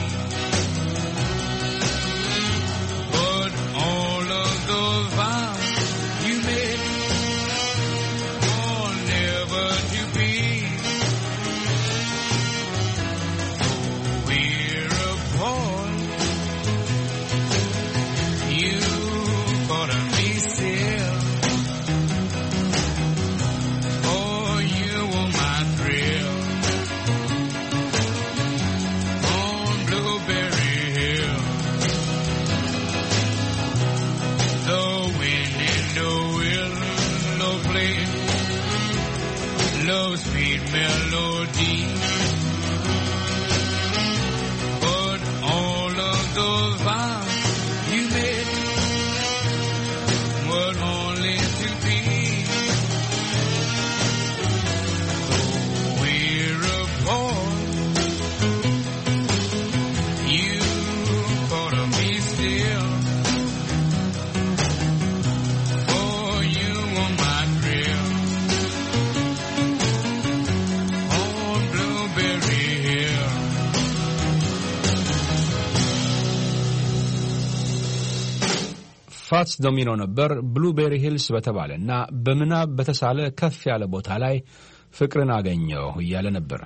But all of those vows you made are never to be. Love's sweet melody, but all of those vows you made were only to be. So we're apart, you thought of me still. ፋትስ ዶሚኖ ነበር ብሉቤሪ ሂልስ በተባለና በምናብ በተሳለ ከፍ ያለ ቦታ ላይ ፍቅርን አገኘው እያለ ነበር።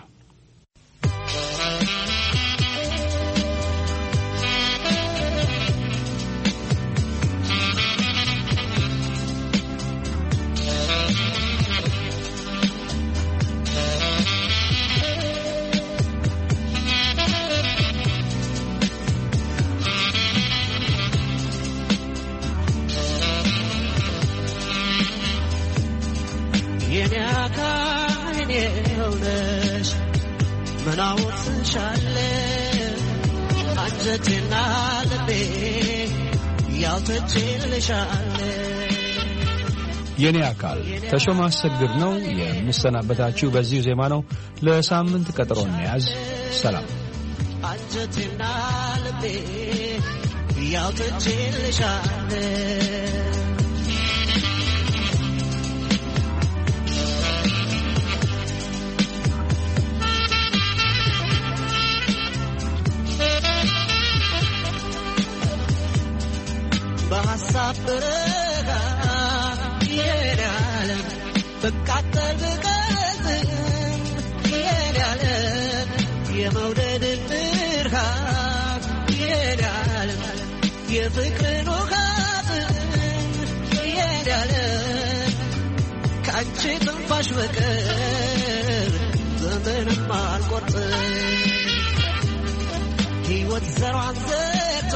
የኔ አካል ተሾመ አሰግድ ነው የምሰናበታችሁ በዚሁ ዜማ ነው። ለሳምንት ቀጠሮ እንያዝ። ሰላም። አንጀቴና ልቤ ያውተችልሻለ በሐሳብ በረጋ ይሄዳል በቃጠል በቀልም ይሄዳል የመውደድ ብርሃን ይሄዳል የፍቅርን ውሃትን ይሄዳል ከአንቺ ትንፋሽ በቀር ዘመንም አልቆርጥም ሕይወት ዘሯን ዘርታ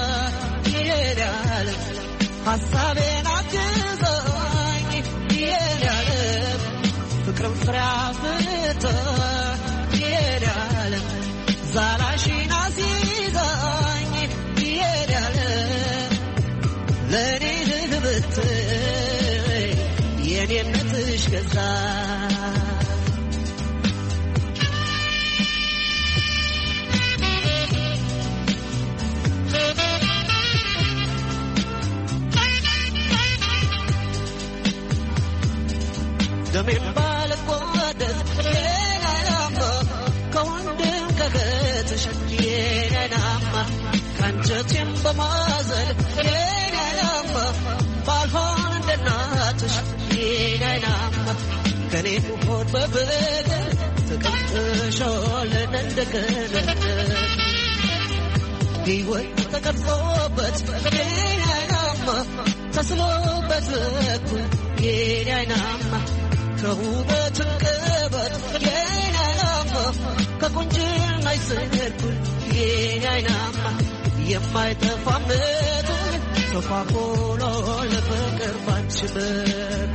ይሄዳል ሐሳቤን አግዘኝ ይሄዳል ፍቅርም ፍሬ አፍርቶ ይሄዳል ዛላሽን አስይዘኝ ይሄዳል ለእኔ ልብት የኔነትሽ ገዛ ደሜን ባልቆደስ የኔናማ ከወንድም ከገትሽ የኔናማ ከአንጀቴም በማዘል የኔናማ ባልሆን እንደናትሽ የኔናማ ከኔ ሆድ በፍቅር ተቀምጥሾልን እንደገነት ሕይወት ተቀርጾበት የኔናማ ተስሎበት በኩል የኔናማ ከውበት ቅበት የኔ አይናማ ከቁንጅና ይስርኩል የኔ አይናማ የማይጠፋ ምጡን ተፋፎሎ ለፍቅር ባንችበት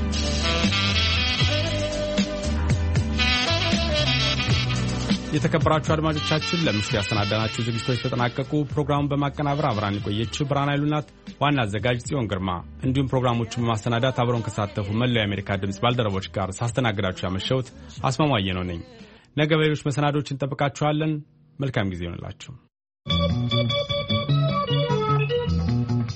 የተከበራችሁ አድማጮቻችን ለምሽቱ ያሰናዳናችሁ ዝግጅቶች ተጠናቀቁ። ፕሮግራሙን በማቀናበር አብራን የቆየችው ብርሃን ኃይሉናት፣ ዋና አዘጋጅ ጽዮን ግርማ እንዲሁም ፕሮግራሞቹን በማሰናዳት አብረውን ከሳተፉ መላው የአሜሪካ ድምጽ ባልደረቦች ጋር ሳስተናግዳችሁ ያመሸሁት አስማማየ ነው ነኝ። ነገ በሌሎች መሰናዶች እንጠብቃችኋለን። መልካም ጊዜ ይሁንላችሁ።